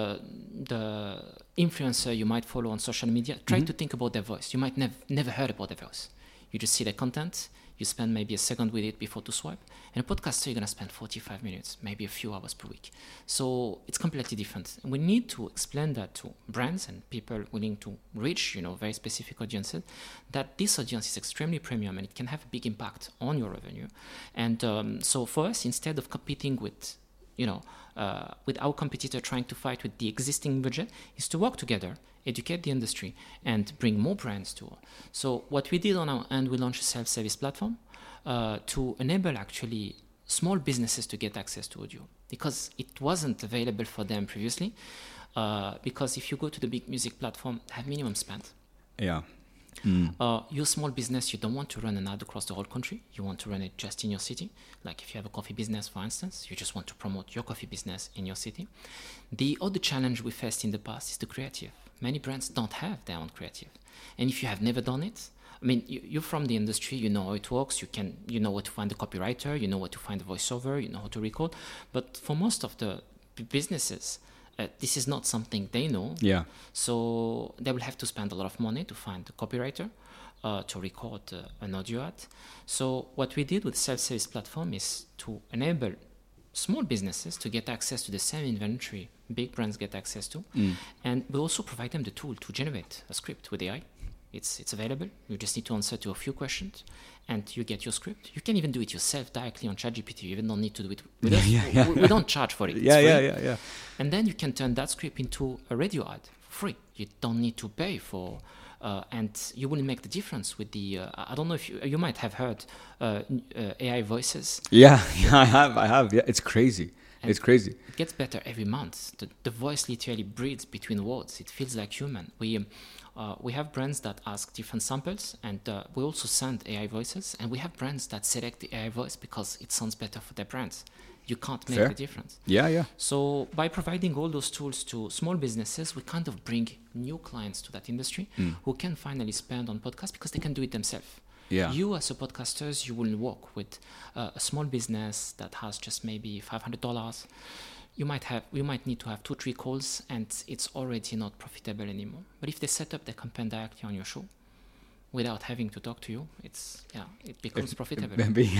influencer you might follow on social media. Try to think about their voice. You might never heard about their voice. You just see their content. You spend maybe a second with it before to swipe. And a podcaster, you're going to spend 45 minutes, maybe a few hours per week. So it's completely different. And we need to explain that to brands and people willing to reach, very specific audiences, that this audience is extremely premium and it can have a big impact on your revenue. And so for us, instead of competing with our competitor trying to fight with the existing budget, is to work together, educate the industry, and bring more brands to. So what we did on our end, we launched a self-service platform to enable actually small businesses to get access to audio, because it wasn't available for them previously. Because if you go to the big music platform, they have minimum spend. Yeah. You're a small business, you don't want to run an ad across the whole country. You want to run it just in your city. Like if you have a coffee business, for instance, you just want to promote your coffee business in your city. The other challenge we faced in the past is the creative. Many brands don't have their own creative. And if you have never done it, I mean, you're from the industry, you know how it works, you know where to find the copywriter, you know where to find the voiceover, you know how to record. But for most of the businesses, this is not something they know. Yeah. So they will have to spend a lot of money to find a copywriter to record an audio ad. So what we did with the self-service platform is to enable small businesses to get access to the same inventory big brands get access to. And we also provide them the tool to generate a script with AI. It's available. You just need to answer to a few questions and you get your script. You can even do it yourself directly on ChatGPT. You even don't need to do it with us. We don't charge for it. It's free. And then you can turn that script into a radio ad for free. You don't need to pay for, and you will make the difference with the, I don't know if you might have heard AI voices. Yeah, I have. Yeah, it's crazy. And it's crazy. It gets better every month. The voice literally breathes between words. It feels like human. We have brands that ask different samples, and we also send AI voices. And we have brands that select the AI voice because it sounds better for their brands. You can't make the difference. Yeah. So by providing all those tools to small businesses, we kind of bring new clients to that industry who can finally spend on podcasts because they can do it themselves. Yeah. You as a podcaster, you will work with a small business that has just maybe $500. You might need to have 2-3 calls, and it's already not profitable anymore. But if they set up their campaign directly on your show, without having to talk to you, it becomes profitable.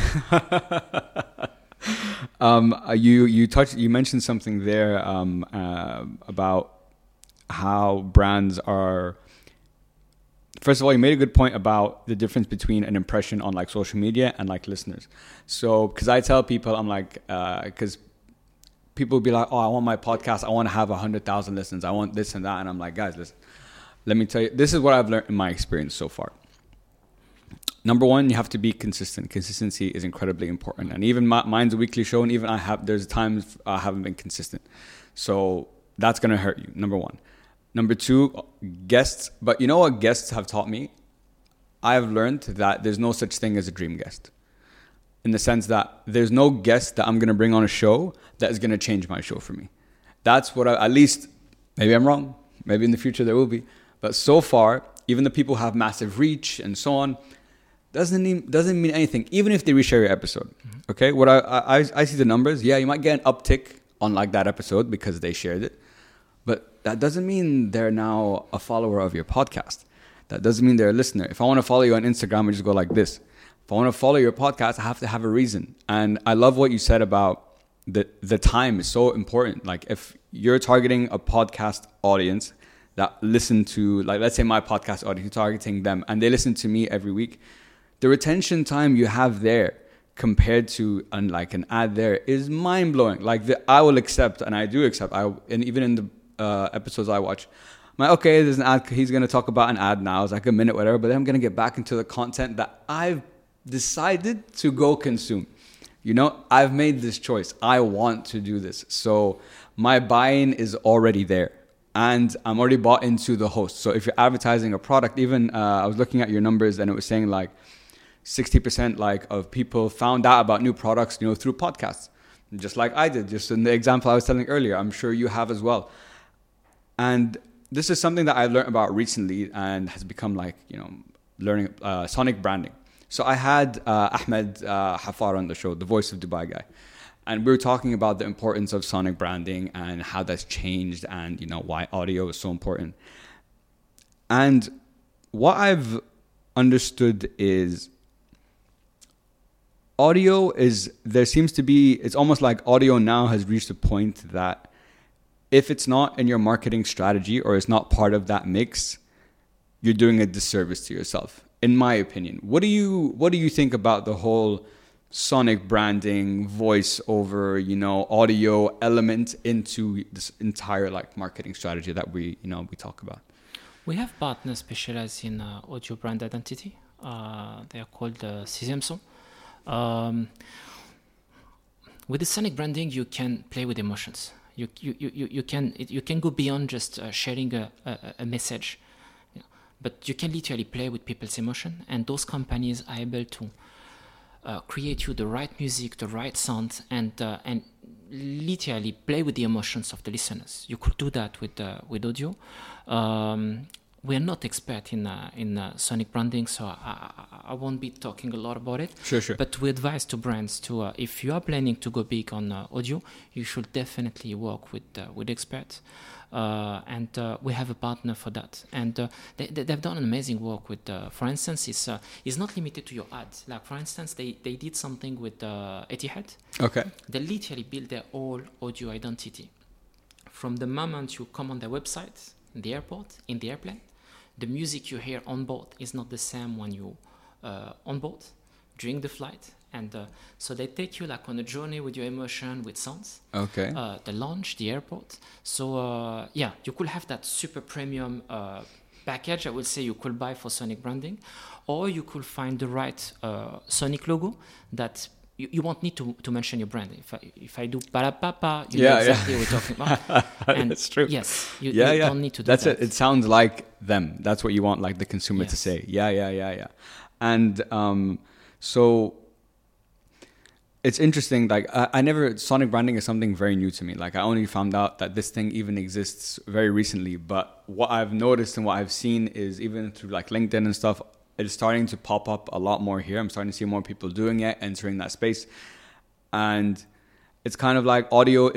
You mentioned something there about how brands are. First of all, you made a good point about the difference between an impression on like social media and like listeners. So, because I tell people, I'm like, because people will be like, oh, I want my podcast, I want to have 100,000 listens, I want this and that. And I'm like, guys, listen, let me tell you, this is what I've learned in my experience so far. Number one, you have to be consistent. Consistency is incredibly important. And even mine's a weekly show, and even there's times I haven't been consistent. So that's going to hurt you, number one. Number two, guests. But you know what guests have taught me? I've learned that there's no such thing as a dream guest. In the sense that there's no guest that I'm going to bring on a show that is going to change my show for me. That's what at least, maybe I'm wrong. Maybe in the future there will be. But so far, even the people who have massive reach and so on, doesn't mean anything. Even if they reshare your episode. Okay? What I see the numbers. Yeah, you might get an uptick on like that episode because they shared it. But that doesn't mean they're now a follower of your podcast. That doesn't mean they're a listener. If I want to follow you on Instagram, I just go like this. If I want to follow your podcast, I have to have a reason. And I love what you said about the time is so important. Like if you're targeting a podcast audience that listen to, like let's say my podcast audience, you're targeting them and they listen to me every week, the retention time you have there compared to like an ad there is mind-blowing. Like I will accept, and I do accept, and even in the episodes I watch, I'm like, okay, there's an ad, he's going to talk about an ad now, it's like a minute, whatever, but then I'm going to get back into the content that I've decided to go consume. You know, I've made this choice. I want to do this. So my buy-in is already there. And I'm already bought into the host. So if you're advertising a product, even I was looking at your numbers and it was saying like 60% like of people found out about new products, through podcasts. just like I did, just in the example I was telling earlier. I'm sure you have as well. And this is something that I've learned about recently and has become like, learning sonic branding. So I had Ahmed Hafar on the show, the Voice of Dubai guy. And we were talking about the importance of sonic branding and how that's changed and, why audio is so important. And what I've understood is it's almost like audio now has reached a point that if it's not in your marketing strategy or it's not part of that mix, you're doing a disservice to yourself, in my opinion. What do you think about the whole sonic branding, voice over, audio element into this entire like marketing strategy that we talk about? We have partners specialized in audio brand identity. They are called Sisemson. With the sonic branding, you can play with emotions. You can go beyond just sharing a message, but you can literally play with people's emotion. And those companies are able to create you the right music, the right sound, and literally play with the emotions of the listeners. You could do that with audio. We are not expert in sonic branding, so I won't be talking a lot about it. Sure. But we advise to brands to, if you are planning to go big on audio, you should definitely work with experts. And we have a partner for that. And they've done an amazing work with, for instance, it's not limited to your ads. Like, for instance, they did something with Etihad. Okay. They literally built their whole audio identity. From the moment you come on their website, in the airport, in the airplane, the music you hear on board is not the same when you on board during the flight. And so they take you like on a journey with your emotion, with sounds. Okay. The lounge, the airport. So you could have that super premium package, I would say, you could buy for sonic branding, or you could find the right sonic logo that you won't need to mention your brand. If I do Parapapa, know exactly what we're talking about. And that's true. Yes, you don't need to do That's that. It sounds like them. That's what you want, like the consumer to say. Yeah. And so it's interesting. Like sonic branding is something very new to me. Like I only found out that this thing even exists very recently. But what I've noticed and what I've seen is even through like LinkedIn and stuff, it's starting to pop up a lot more here. I'm starting to see more people doing it, entering that space. And it's kind of like audio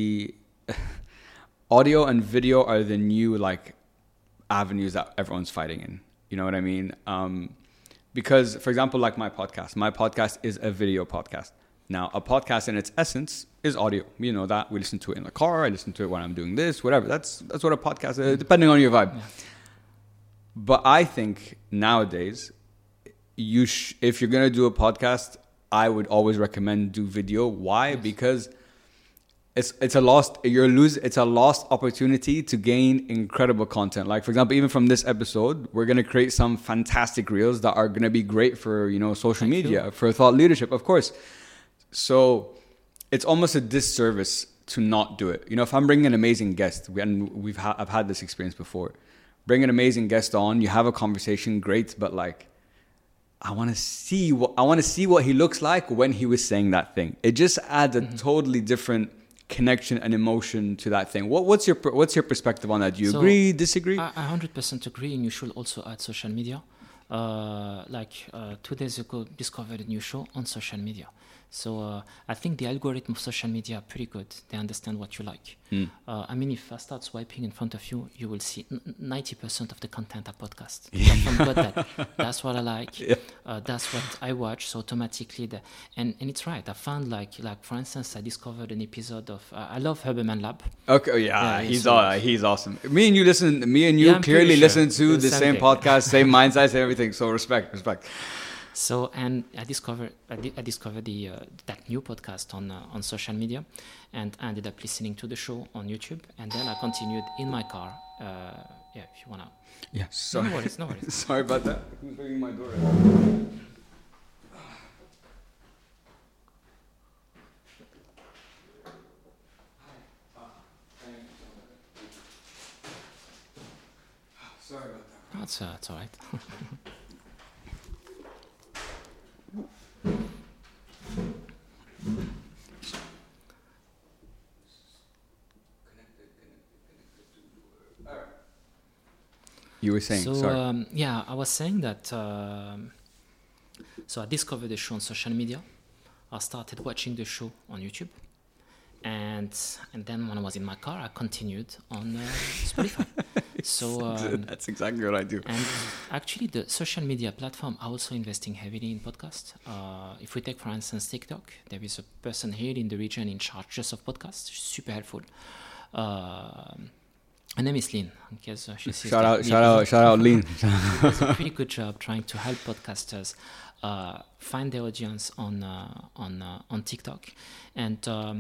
and video are the new like avenues that everyone's fighting in. You know what I mean? Because, for example, like my podcast is a video podcast. Now, a podcast in its essence is audio. You know that. We listen to it in the car. I listen to it when I'm doing this, whatever. That's what a podcast is, depending on your vibe. Yeah. But I think nowadays, if you're going to do a podcast, I would always recommend do video. Why? Yes. Because it's a lost opportunity to gain incredible content. Like, for example, even from this episode, we're going to create some fantastic reels that are going to be great for, social media, for thought leadership, of course. So it's almost a disservice to not do it. If I'm bringing an amazing guest, and I've had this experience before. Bring an amazing guest on, you have a conversation, great, but like, I want to see what he looks like when he was saying that thing. It just adds a totally different connection and emotion to that thing. What's your perspective on that? Do you agree, disagree? I 100% agree, and you should also add social media. 2 days ago, discovered a new show on social media. So I think the algorithm of social media are pretty good. They understand what you like. If I start swiping in front of you, you will see 90% of the content are podcasts. Yeah. That's what I like. Yeah. That's what I watch. So automatically, and it's right. I found like for instance, I discovered an episode of I love Huberman Lab. Okay, he's awesome. Me and you clearly listen to the same podcast, same mindset, same everything. So respect. So, and I discovered that new podcast on social media, and I ended up listening to the show on YouTube, and then I continued in my car. If you wanna. Yeah. Sorry. No worries. Sorry about that. Who's ringing my door? Sorry about that. That's all right. You were saying, sorry. I was saying that. So I discovered the show on social media. I started watching the show on YouTube, and then when I was in my car, I continued on Spotify. So that's exactly what I do. And actually, the social media platform are also investing heavily in podcasts. If we take, for instance, TikTok, there is a person here in the region in charge just of podcasts. She's super helpful. Her name is Lynn. In case she sees shout out, Lynn. She does a pretty good job trying to help podcasters find their audience on TikTok. And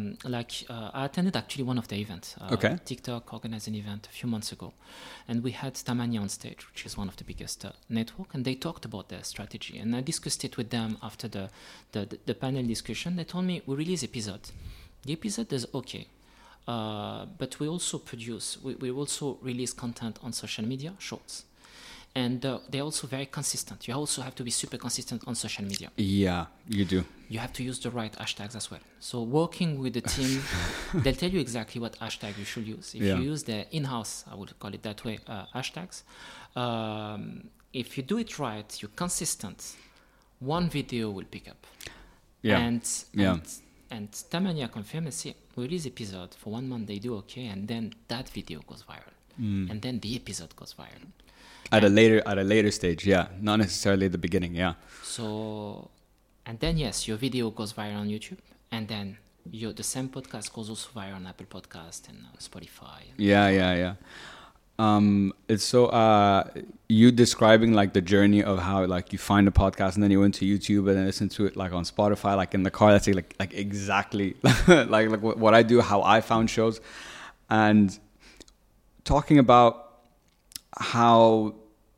I attended actually one of the events. TikTok organized an event a few months ago, and we had Tamania on stage, which is one of the biggest network, and they talked about their strategy. And I discussed it with them after the panel discussion. They told me, we release episode. The episode is okay. But we also we also release content on social media, shorts. And they're also very consistent. You also have to be super consistent on social media. Yeah, you do. You have to use the right hashtags as well. So working with the team, they'll tell you exactly what hashtag you should use. If you use the in-house, I would call it that way, hashtags, if you do it right, you're consistent, one video will pick up. Yeah. And Tamania confirmed, see, we release episode for 1 month, they do okay, and then that video goes viral. And then the episode goes viral. At a later stage, yeah. Not necessarily at the beginning, yeah. So, and then yes, your video goes viral on YouTube, and then the same podcast goes also viral on Apple Podcast and Spotify. Yeah. It's so you describing like the journey of how like you find a podcast and then you went to YouTube and then listen to it like on Spotify, like in the car. That's like exactly like what I do, how I found shows, and talking about how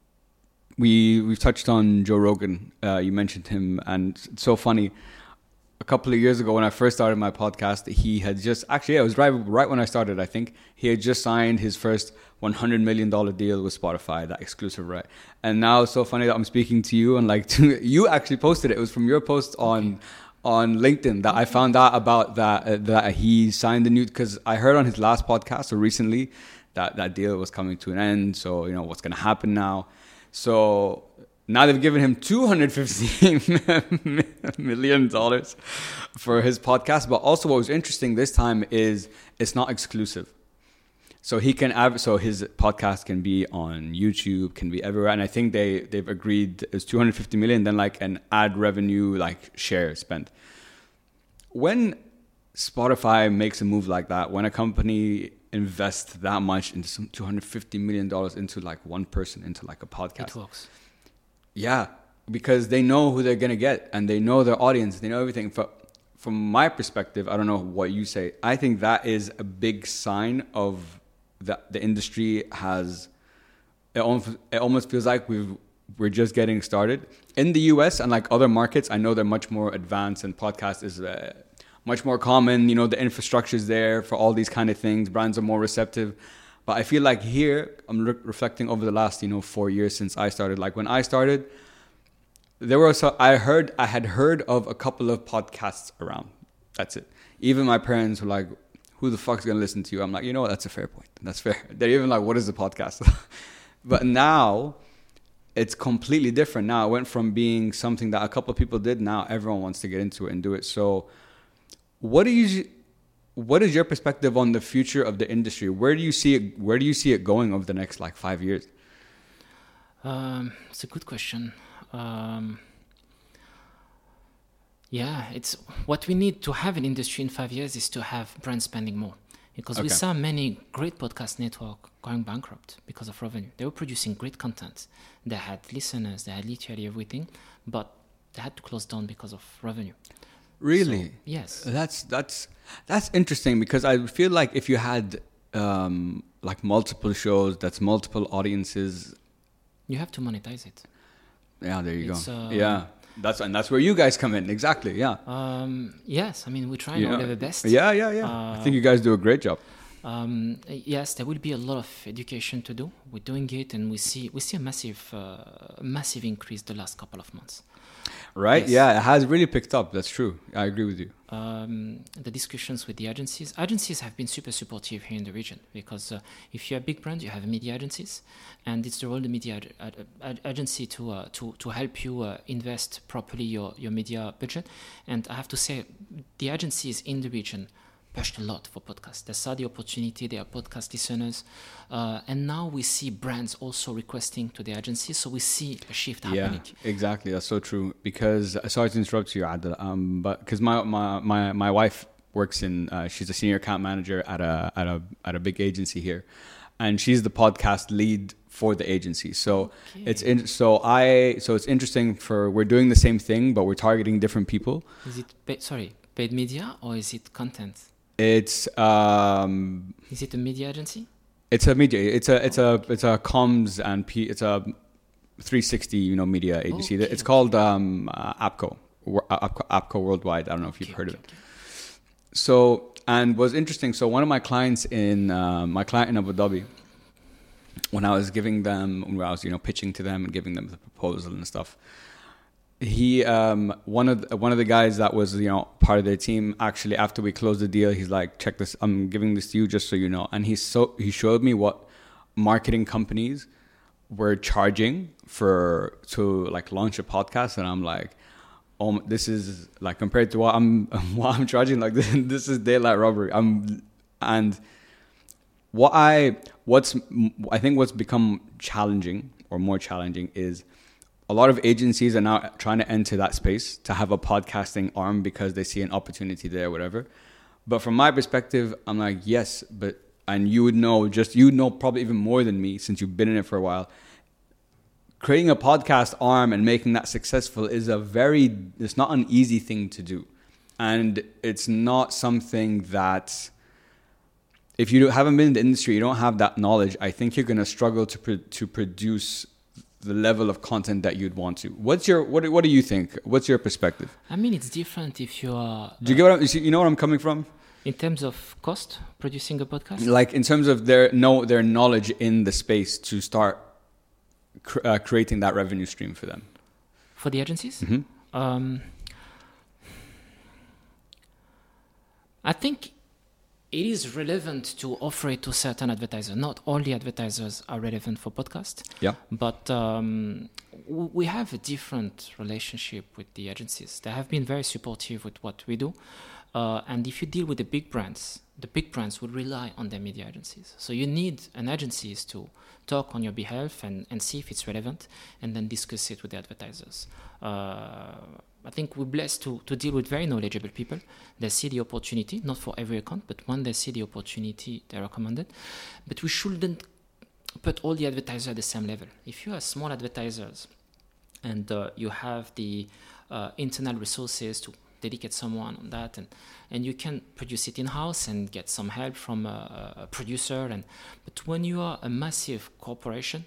we've touched on Joe Rogan. You mentioned him, and it's so funny. A couple of years ago, when I first started my podcast, he had just it was right when I started. I think he had just signed his first $100 million deal with Spotify, that exclusive right. And now it's so funny that I'm speaking to you, and you actually posted it. It was from your post on LinkedIn that I found out about that he signed the new, because I heard on his last podcast or recently that deal was coming to an end. So, what's going to happen now? So now they've given him $250 million for his podcast. But also what was interesting this time is it's not exclusive. So he can so his podcast can be on YouTube, can be everywhere. And I think they've agreed it's $250 million, then like an ad revenue, like share spent. When Spotify makes a move like that, when a company invests that much into some $250 million into like one person, into like a podcast. It works. Yeah, because they know who they're going to get and they know their audience. They know everything. From my perspective, I don't know what you say. I think that is a big sign of that the industry has, it almost feels like we're just getting started. In the US and like other markets, I know they're much more advanced and podcast is much more common. The infrastructure is there for all these kind of things. Brands are more receptive. But I feel like here, I'm reflecting over the last, 4 years since I started. Like when I started, I had heard of a couple of podcasts around. That's it. Even my parents were like, who the fuck's going to listen to you? I'm like, that's a fair point. That's fair. They're even like, what is a podcast? But now it's completely different. Now it went from being something that a couple of people did. Now everyone wants to get into it and do it. So what is your perspective on the future of the industry? Where do you see it going over the next 5 years? It's a good question. It's what we need to have an industry in 5 years is to have brands spending more, because we saw many great podcast networks going bankrupt because of revenue. They were producing great content. They had listeners, they had literally everything, but they had to close down because of revenue. Really? So, yes. That's interesting, because I feel like if you had multiple shows, that's multiple audiences, you have to monetize it. Yeah, there you go. Yeah. That's where you guys come in. Exactly. Yeah. Yes. I mean, we try our level best. Yeah. I think you guys do a great job. Yes, there will be a lot of education to do. We're doing it, and we see a massive increase the last couple of months. Right? Yes. Yeah, it has really picked up. That's true. I agree with you. The discussions with the agencies have been super supportive here in the region, because if you're a big brand, you have media agencies, and it's the role of the media agency to help you invest properly your media budget. And I have to say, the agencies in the region pushed a lot for podcasts. They saw the opportunity, they are podcast listeners. And now we see brands also requesting to the agencies. So we see a shift happening. Yeah, exactly. That's so true. Because, sorry to interrupt you, Adel, but because my wife works in, she's a senior account manager at a big agency here. And she's the podcast lead for the agency. So Okay. so it's interesting we're doing the same thing, but we're targeting different people. Is it paid media, or is it content? It's Is it a media agency? it's a media. It's a comms and it's a 360 media agency. Okay, It's called APCO Worldwide. I don't know if you've heard of it. Okay. So, and was interesting. So one of my clients in Abu Dhabi, when I was pitching to them and giving them the proposal and stuff, he one of the guys that was part of their team, actually, after we closed the deal, he's like, check this, I'm giving this to you just so you know. And he showed me what marketing companies were charging to like launch a podcast, and I'm like, oh, this is like, compared to what I'm charging, like this is daylight robbery. And I think what's become challenging, or more challenging, is a lot of agencies are now trying to enter that space to have a podcasting arm because they see an opportunity there, whatever. But from my perspective, I'm like, yes, and you would know probably even more than me, since you've been in it for a while. Creating a podcast arm and making that successful is it's not an easy thing to do. And it's not something that, if you haven't been in the industry, you don't have that knowledge, I think you're going to struggle to produce the level of content that you'd want to. What do you think? What's your perspective? I mean, it's different if you are... Do you get you know what I'm coming from? In terms of cost, producing a podcast? Like, in terms of their knowledge in the space to start creating that revenue stream for them. For the agencies? Mm-hmm. I think it is relevant to offer it to certain advertisers. Not all the advertisers are relevant for podcast. Yeah. But we have a different relationship with the agencies. They have been very supportive with what we do. And if you deal with the big brands would rely on their media agencies. So you need an agencies to talk on your behalf and see if it's relevant, and then discuss it with the advertisers. I think we're blessed to deal with very knowledgeable people. They see the opportunity, not for every account, but when they see the opportunity, they recommend it. But we shouldn't put all the advertisers at the same level. If you are small advertisers and you have the internal resources to dedicate someone on that, and you can produce it in-house and get some help from a producer. But when you are a massive corporation,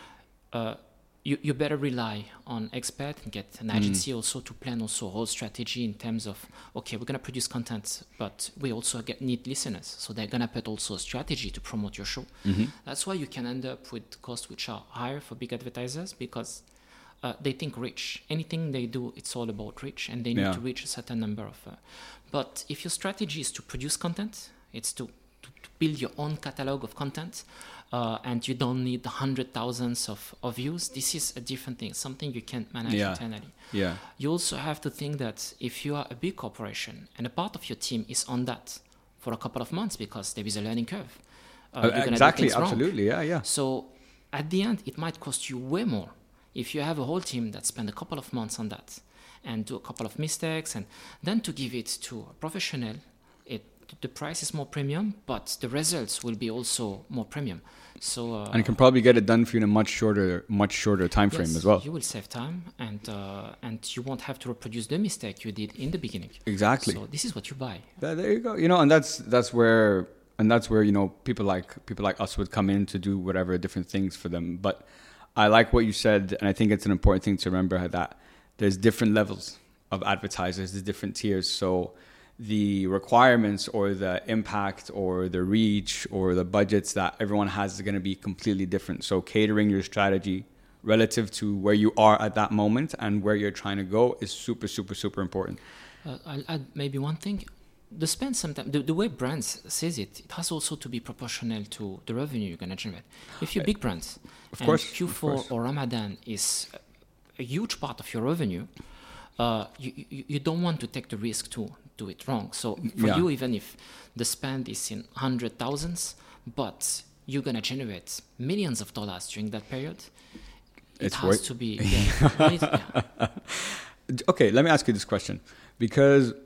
you better rely on expert and get an agency also to plan also a whole strategy in terms of, okay, we're going to produce content, but we also need listeners. So they're going to put also a strategy to promote your show. Mm-hmm. That's why you can end up with costs which are higher for big advertisers, because they think reach. Anything they do, it's all about reach, and they need to reach a certain number of... but if your strategy is to produce content, it's to build your own catalog of content, and you don't need the 100,000s of views, this is a different thing, something you can't manage internally. Yeah. You also have to think that if you are a big corporation and a part of your team is on that for a couple of months because there is a learning curve, exactly, absolutely, yeah. So at the end, it might cost you way more if you have a whole team that spend a couple of months on that and do a couple of mistakes, and then to give it to a professional, the price is more premium, but the results will be also more premium. So and you can probably get it done for you in a much shorter time frame as well. You will save time, and you won't have to reproduce the mistake you did in the beginning. Exactly. So this is what you buy. There you go. And that's where people like us would come in to do whatever different things for them. But I like what you said, and I think it's an important thing to remember, that there's different levels of advertisers, there's different tiers. So the requirements or the impact or the reach or the budgets that everyone has is going to be completely different. So catering your strategy relative to where you are at that moment and where you're trying to go is super, super, super important. I'll add maybe one thing. The spend sometimes, the way brands says it has also to be proportional to the revenue you're going to generate. If you're big brands, and Q4 or Ramadan is a huge part of your revenue, you don't want to take the risk to do it wrong. So for you, even if the spend is in hundred thousands, but you're going to generate millions of dollars during that period, it has to be. Okay, let me ask you this question, because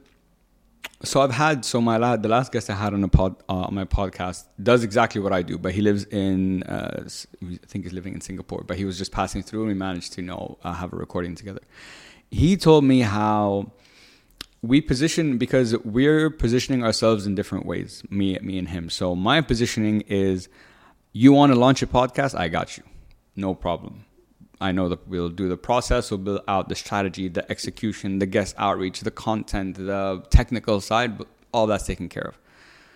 the last guest I had on my podcast does exactly what I do, but he lives in I think he's living in Singapore, but he was just passing through and we managed to have a recording together. He told me how we position, because we're positioning ourselves in different ways, me and him. So my positioning is, you want to launch a podcast, I got you, no problem. I know that we'll do the process, we'll build out the strategy, the execution, the guest outreach, the content, the technical side, but all that's taken care of.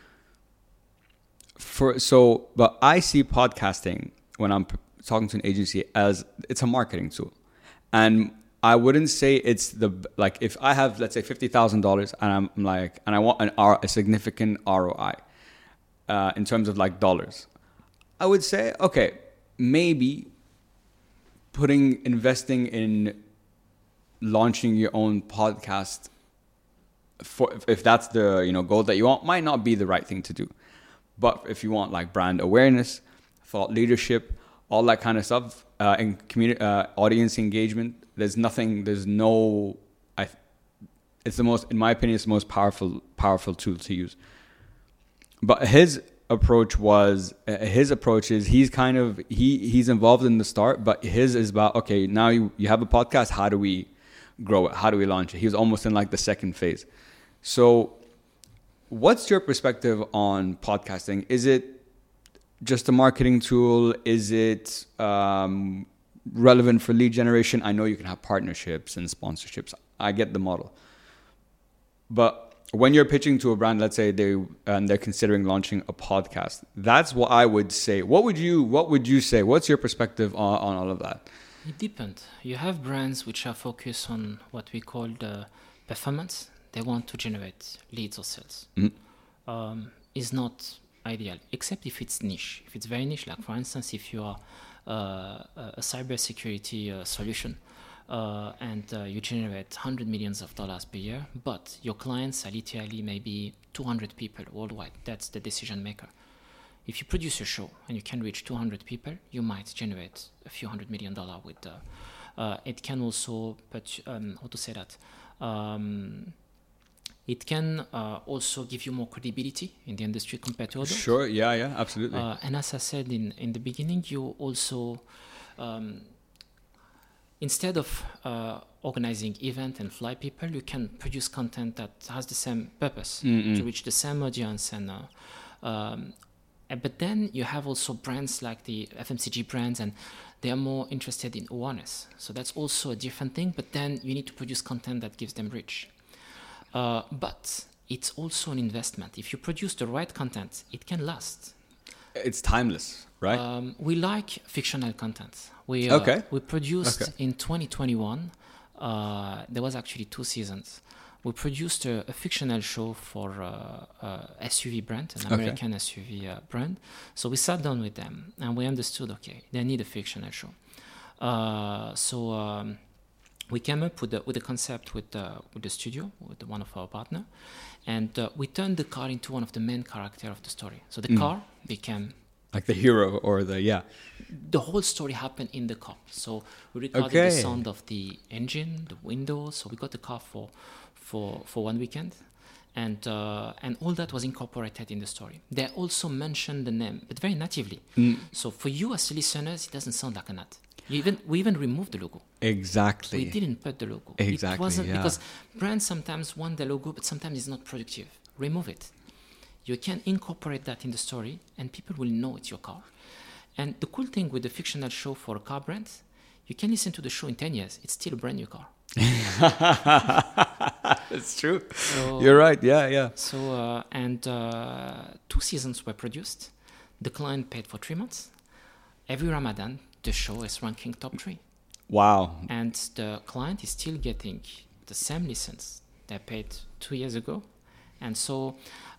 But I see podcasting, when I'm talking to an agency, as it's a marketing tool. And I wouldn't say it's if I have, let's say, $50,000 and I want a significant ROI in terms of like dollars, I would say, okay, maybe investing in launching your own podcast, if that's the goal that you want, might not be the right thing to do. But if you want like brand awareness, thought leadership, all that kind of stuff, and community audience engagement, it's the most, in my opinion, it's the most powerful tool to use. But his approach is he's involved in the start, but his is about, okay, now you have a podcast, how do we grow it, how do we launch it? He was almost in like the second phase. So what's your perspective on podcasting? Is it just a marketing tool? Is it relevant for lead generation? I know you can have partnerships and sponsorships, I get the model, but when you're pitching to a brand, let's say they're considering launching a podcast, that's what I would say. What would you say? What's your perspective on all of that? It depends. You have brands which are focused on what we call the performance. They want to generate leads or sales. Mm-hmm. Is not ideal, except if it's niche. If it's very niche, like for instance, if you are a cybersecurity solution, and you generate $100 million per year, but your clients are literally maybe 200 people worldwide. That's the decision maker. If you produce a show and you can reach 200 people, you might generate a few $100 million with it can also, it can also give you more credibility in the industry compared to others. Sure, yeah, absolutely. And as I said in the beginning, you also instead of organizing event and fly people, you can produce content that has the same purpose to reach the same audience. But then you have also brands like the FMCG brands, and they are more interested in awareness. So that's also a different thing. But then you need to produce content that gives them reach. But it's also an investment. If you produce the right content, it can last. It's timeless, right? We like fictional content. We produced in 2021, there was actually 2 seasons. We produced a fictional show for SUV brand, an American SUV brand. So we sat down with them and we understood, okay, they need a fictional show. So we came up with the concept with the studio, with one of our partners, and we turned the car into one of the main characters of the story. So the car became like the hero, or the whole story happened in the car. So we recorded the sound of the engine, the windows. So we got the car for 1 weekend, and all that was incorporated in the story. They also mentioned the name, but very natively. So for you as listeners, it doesn't sound like an ad. We even removed the logo. Exactly. We didn't put the logo. Exactly. It wasn't because brands sometimes want the logo, but sometimes it's not productive. Remove it. You can incorporate that in the story, and people will know it's your car. And the cool thing with the fictional show for a car brand, you can listen to the show in 10 years. It's still a brand new car. It's true. So, You're right. Yeah. So, 2 seasons were produced. The client paid for 3 months. Every Ramadan, the show is ranking top 3. Wow. And the client is still getting the same license they paid 2 years ago. And so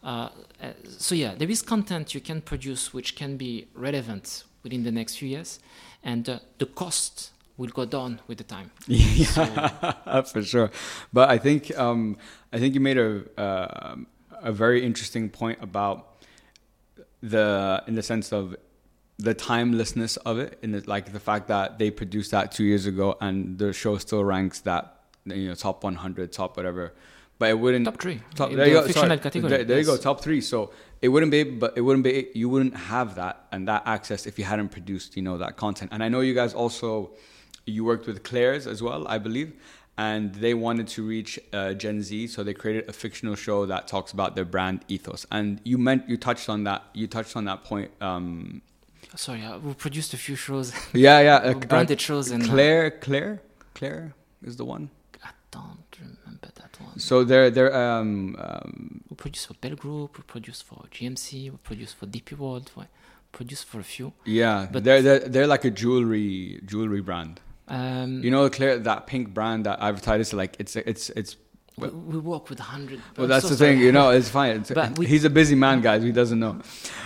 there is content you can produce which can be relevant within the next few years, and the cost will go down with the time. Yeah, for sure. But I think you made a very interesting point about in the sense of the timelessness of it, in the fact that they produced that 2 years ago and the show still ranks that, top 100, top whatever. But it wouldn't top 3. There you go. Fictional category. There you go. Top 3. So it wouldn't be. You wouldn't have that and that access if you hadn't produced, that content. And I know you guys also, you worked with Claire's as well, I believe, and they wanted to reach Gen Z, so they created a fictional show that talks about their brand ethos. And you touched on that. You touched on that point. Sorry, we produced a few shows. Yeah. Branded shows. And Claire is the one. I don't remember that one. So they're we produce for Bell Group, we produce for GMC, we produce for DP World, we produce for a few. Yeah, but they're like a jewelry brand. Claire, that pink brand that advertises, like it's. We work with 100. Well, that's the thing, it's fine. He's a busy man, guys. He doesn't know.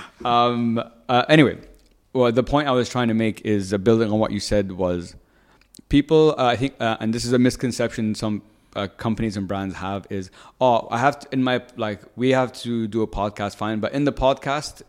Anyway, well, the point I was trying to make is building on what you said was people, I think, and this is a misconception some companies and brands have is, I have to, we have to do a podcast, fine. But in the podcast,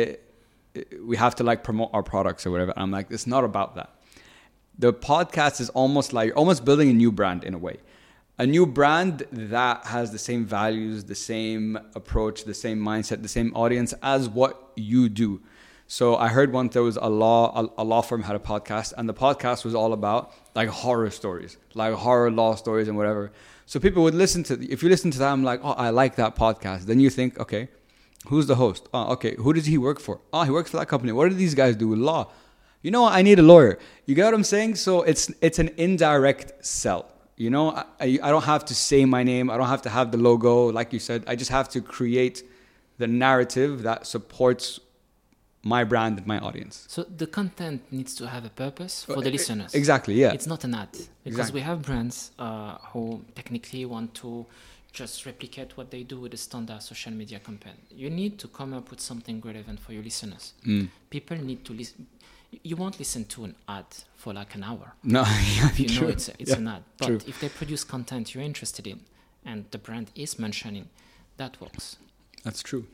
we have to promote our products or whatever. And I'm like, it's not about that. The podcast is almost building a new brand in a way. A new brand that has the same values, the same approach, the same mindset, the same audience as what you do. So I heard once there was a law firm had a podcast, and the podcast was all about horror stories, horror law stories and whatever. So people would if you listen to that, I'm like, I like that podcast. Then you think, okay, who's the host? Okay, who does he work for? He works for that company. What do these guys do with law? You know what? I need a lawyer. You get what I'm saying? So it's an indirect sell. I don't have to say my name. I don't have to have the logo. Like you said, I just have to create the narrative that supports my brand and my audience. So the content needs to have a purpose for the listeners. Exactly, yeah. It's not an ad. Because we have brands who technically want to just replicate what they do with a standard social media campaign. You need to come up with something relevant for your listeners. People need to listen. You won't listen to an ad for an hour. No, if you know it's an ad. But if they produce content you're interested in and the brand is mentioning, that works. That's true.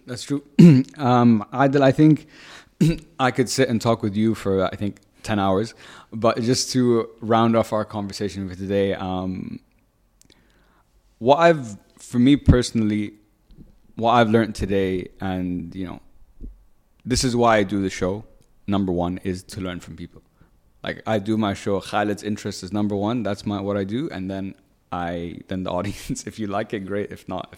Adil, I think I could sit and talk with you for 10 hours, but just to round off our conversation for today, for me personally, what I've learned today, and this is why I do the show. Number one is to learn from people. I do my show. Khalid's interest is number one. That's what I do, and then the audience. If you like it, great. If not.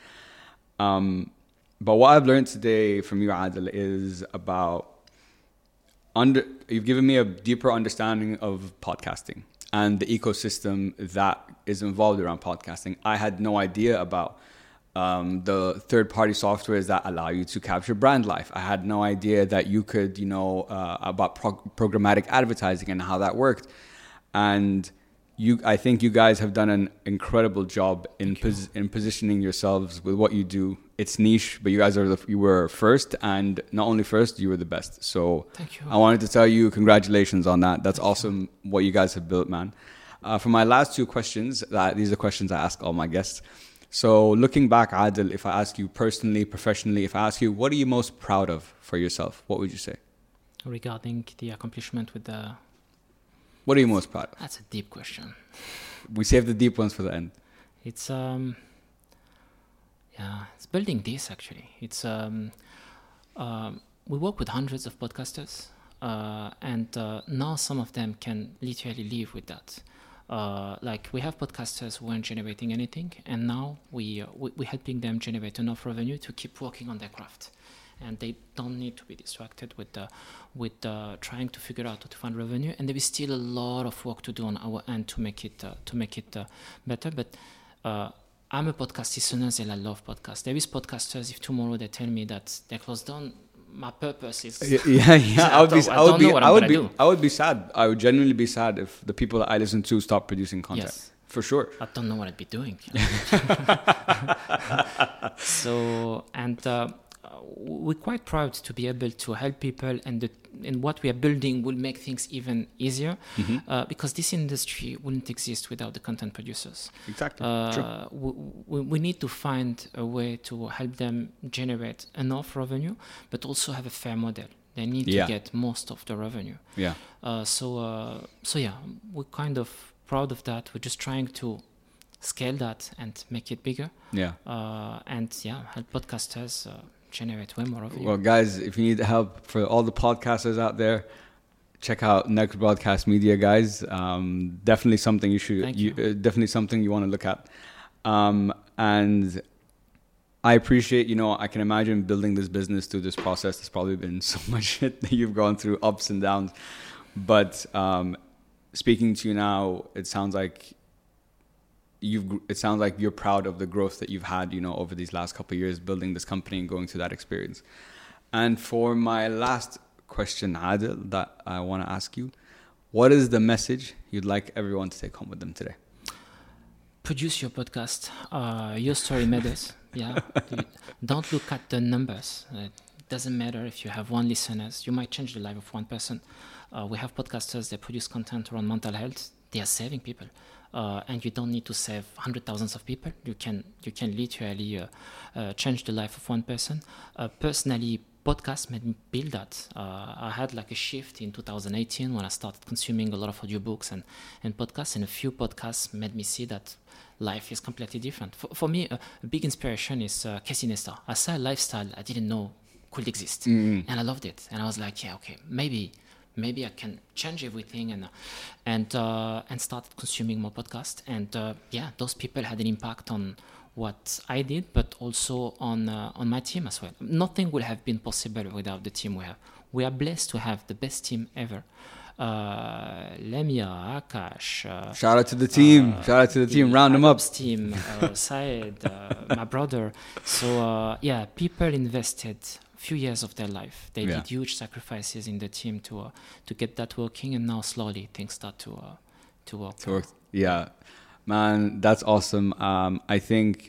But what I've learned today from you, Adil, is about you've given me a deeper understanding of podcasting and the ecosystem that is involved around podcasting. I had no idea about the third-party softwares that allow you to capture brand life. I had no idea that you could, about programmatic advertising and how that worked. And I think you guys have done an incredible job in positioning yourselves with what you do. It's niche, but you guys you were first, and not only first, you were the best. So thank you. I wanted to tell you congratulations on that. That's awesome what you guys have built, man. For my last 2 questions, these are questions I ask all my guests. So looking back, Adil, if I ask you personally, professionally, if I ask you, what are you most proud of for yourself? What would you say? Regarding the accomplishment with the... What are you most proud of? That's a deep question. We save the deep ones for the end. It's it's building this actually. It's we work with hundreds of podcasters, and now some of them can literally live with that. We have podcasters who aren't generating anything, and now we're helping them generate enough revenue to keep working on their craft. And they don't need to be distracted with trying to figure out how to find revenue. And there is still a lot of work to do on our end to make it better. But I'm a podcast listener and I love podcasts. There is podcasters, if tomorrow they tell me that they're closed down, my purpose is... I would be sad. I would genuinely be sad if the people that I listen to stop producing content. Yes. For sure. I don't know what I'd be doing. So, and we're quite proud to be able to help people, and what we are building will make things even easier, because this industry wouldn't exist without the content producers. Exactly. We need to find a way to help them generate enough revenue, but also have a fair model. They need to get most of the revenue. Yeah. So yeah, we're kind of proud of that. We're just trying to scale that and make it bigger. Yeah. Help podcasters generate way more revenue. Well, guys, if you need help for all the podcasters out there, check out Next Broadcast Media, guys. Definitely something you should. Definitely something you want to look at. And I appreciate, I can imagine building this business through this process. There's probably been so much shit that you've gone through, ups and downs. But speaking to you now, it sounds like you're proud of the growth that you've had, over these last couple of years, building this company and going through that experience. And for my last question, Adil, that I want to ask you, what is the message you'd like everyone to take home with them today? Produce your podcast. Your story matters. Yeah. Don't look at the numbers. It doesn't matter if you have one listener. You might change the life of one person. We have podcasters that produce content around mental health. They are saving people. And you don't need to save hundreds of thousands of people. You can literally change the life of one person. Personally, podcasts made me build that. I had like a shift in 2018 when I started consuming a lot of audiobooks and podcasts, and a few podcasts made me see that life is completely different. For me, a big inspiration is Casey Neistat. I saw a lifestyle I didn't know could exist, and I loved it. And I was like, maybe I can change everything, and started consuming more podcasts. And those people had an impact on what I did, but also on my team as well. Nothing would have been possible without the team we have. We are blessed to have the best team ever. Lemia, Akash. Shout out to the team. Round them up. Team, Syed, my brother. So people invested few years of their life. They did huge sacrifices in the team to get that working, and now slowly things start to work. Yeah, man, that's awesome. I think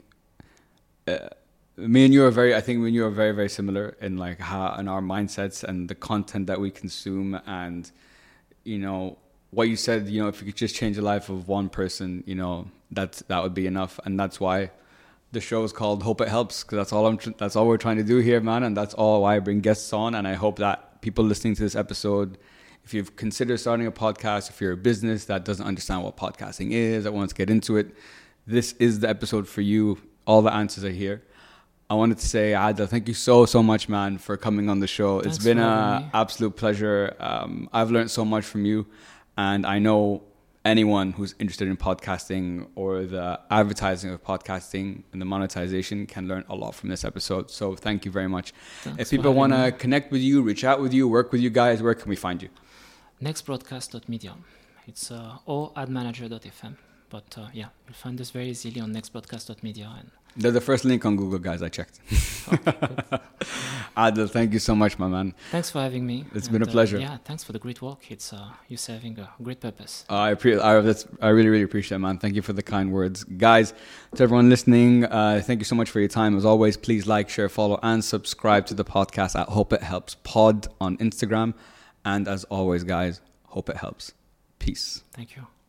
me and you are very very similar in like how in our mindsets and the content that we consume, and what you said. If you could just change the life of one person, that would be enough, and that's why the show is called Hope It Helps, because that's all we're trying to do here, man, and that's all why I bring guests on. And I hope that people listening to this episode, if you've considered starting a podcast, if you're a business that doesn't understand what podcasting is, that wants to get into it, this is the episode for you. All the answers are here. I wanted to say, Adil, thank you so much, man, for coming on the show. It's been an absolute pleasure. I've learned so much from you, and I know anyone who's interested in podcasting or the advertising of podcasting and the monetization can learn a lot from this episode. So thank you very much. If people want to connect with you, reach out with you, work with you guys, where can we find you? Nextbroadcast.media. It's or admanager.fm. But you'll find us very easily on nextbroadcast.media. And they're the first link on Google, guys. I checked. Adil, thank you so much, my man. Thanks for having me. It's been a pleasure. Thanks for the great work. It's you're serving a great purpose. I really appreciate it, man. Thank you for the kind words. Guys, to everyone listening, thank you so much for your time. As always, please like, share, follow, and subscribe to the podcast at Hope It Helps Pod on Instagram. And as always, guys, hope it helps. Peace. Thank you.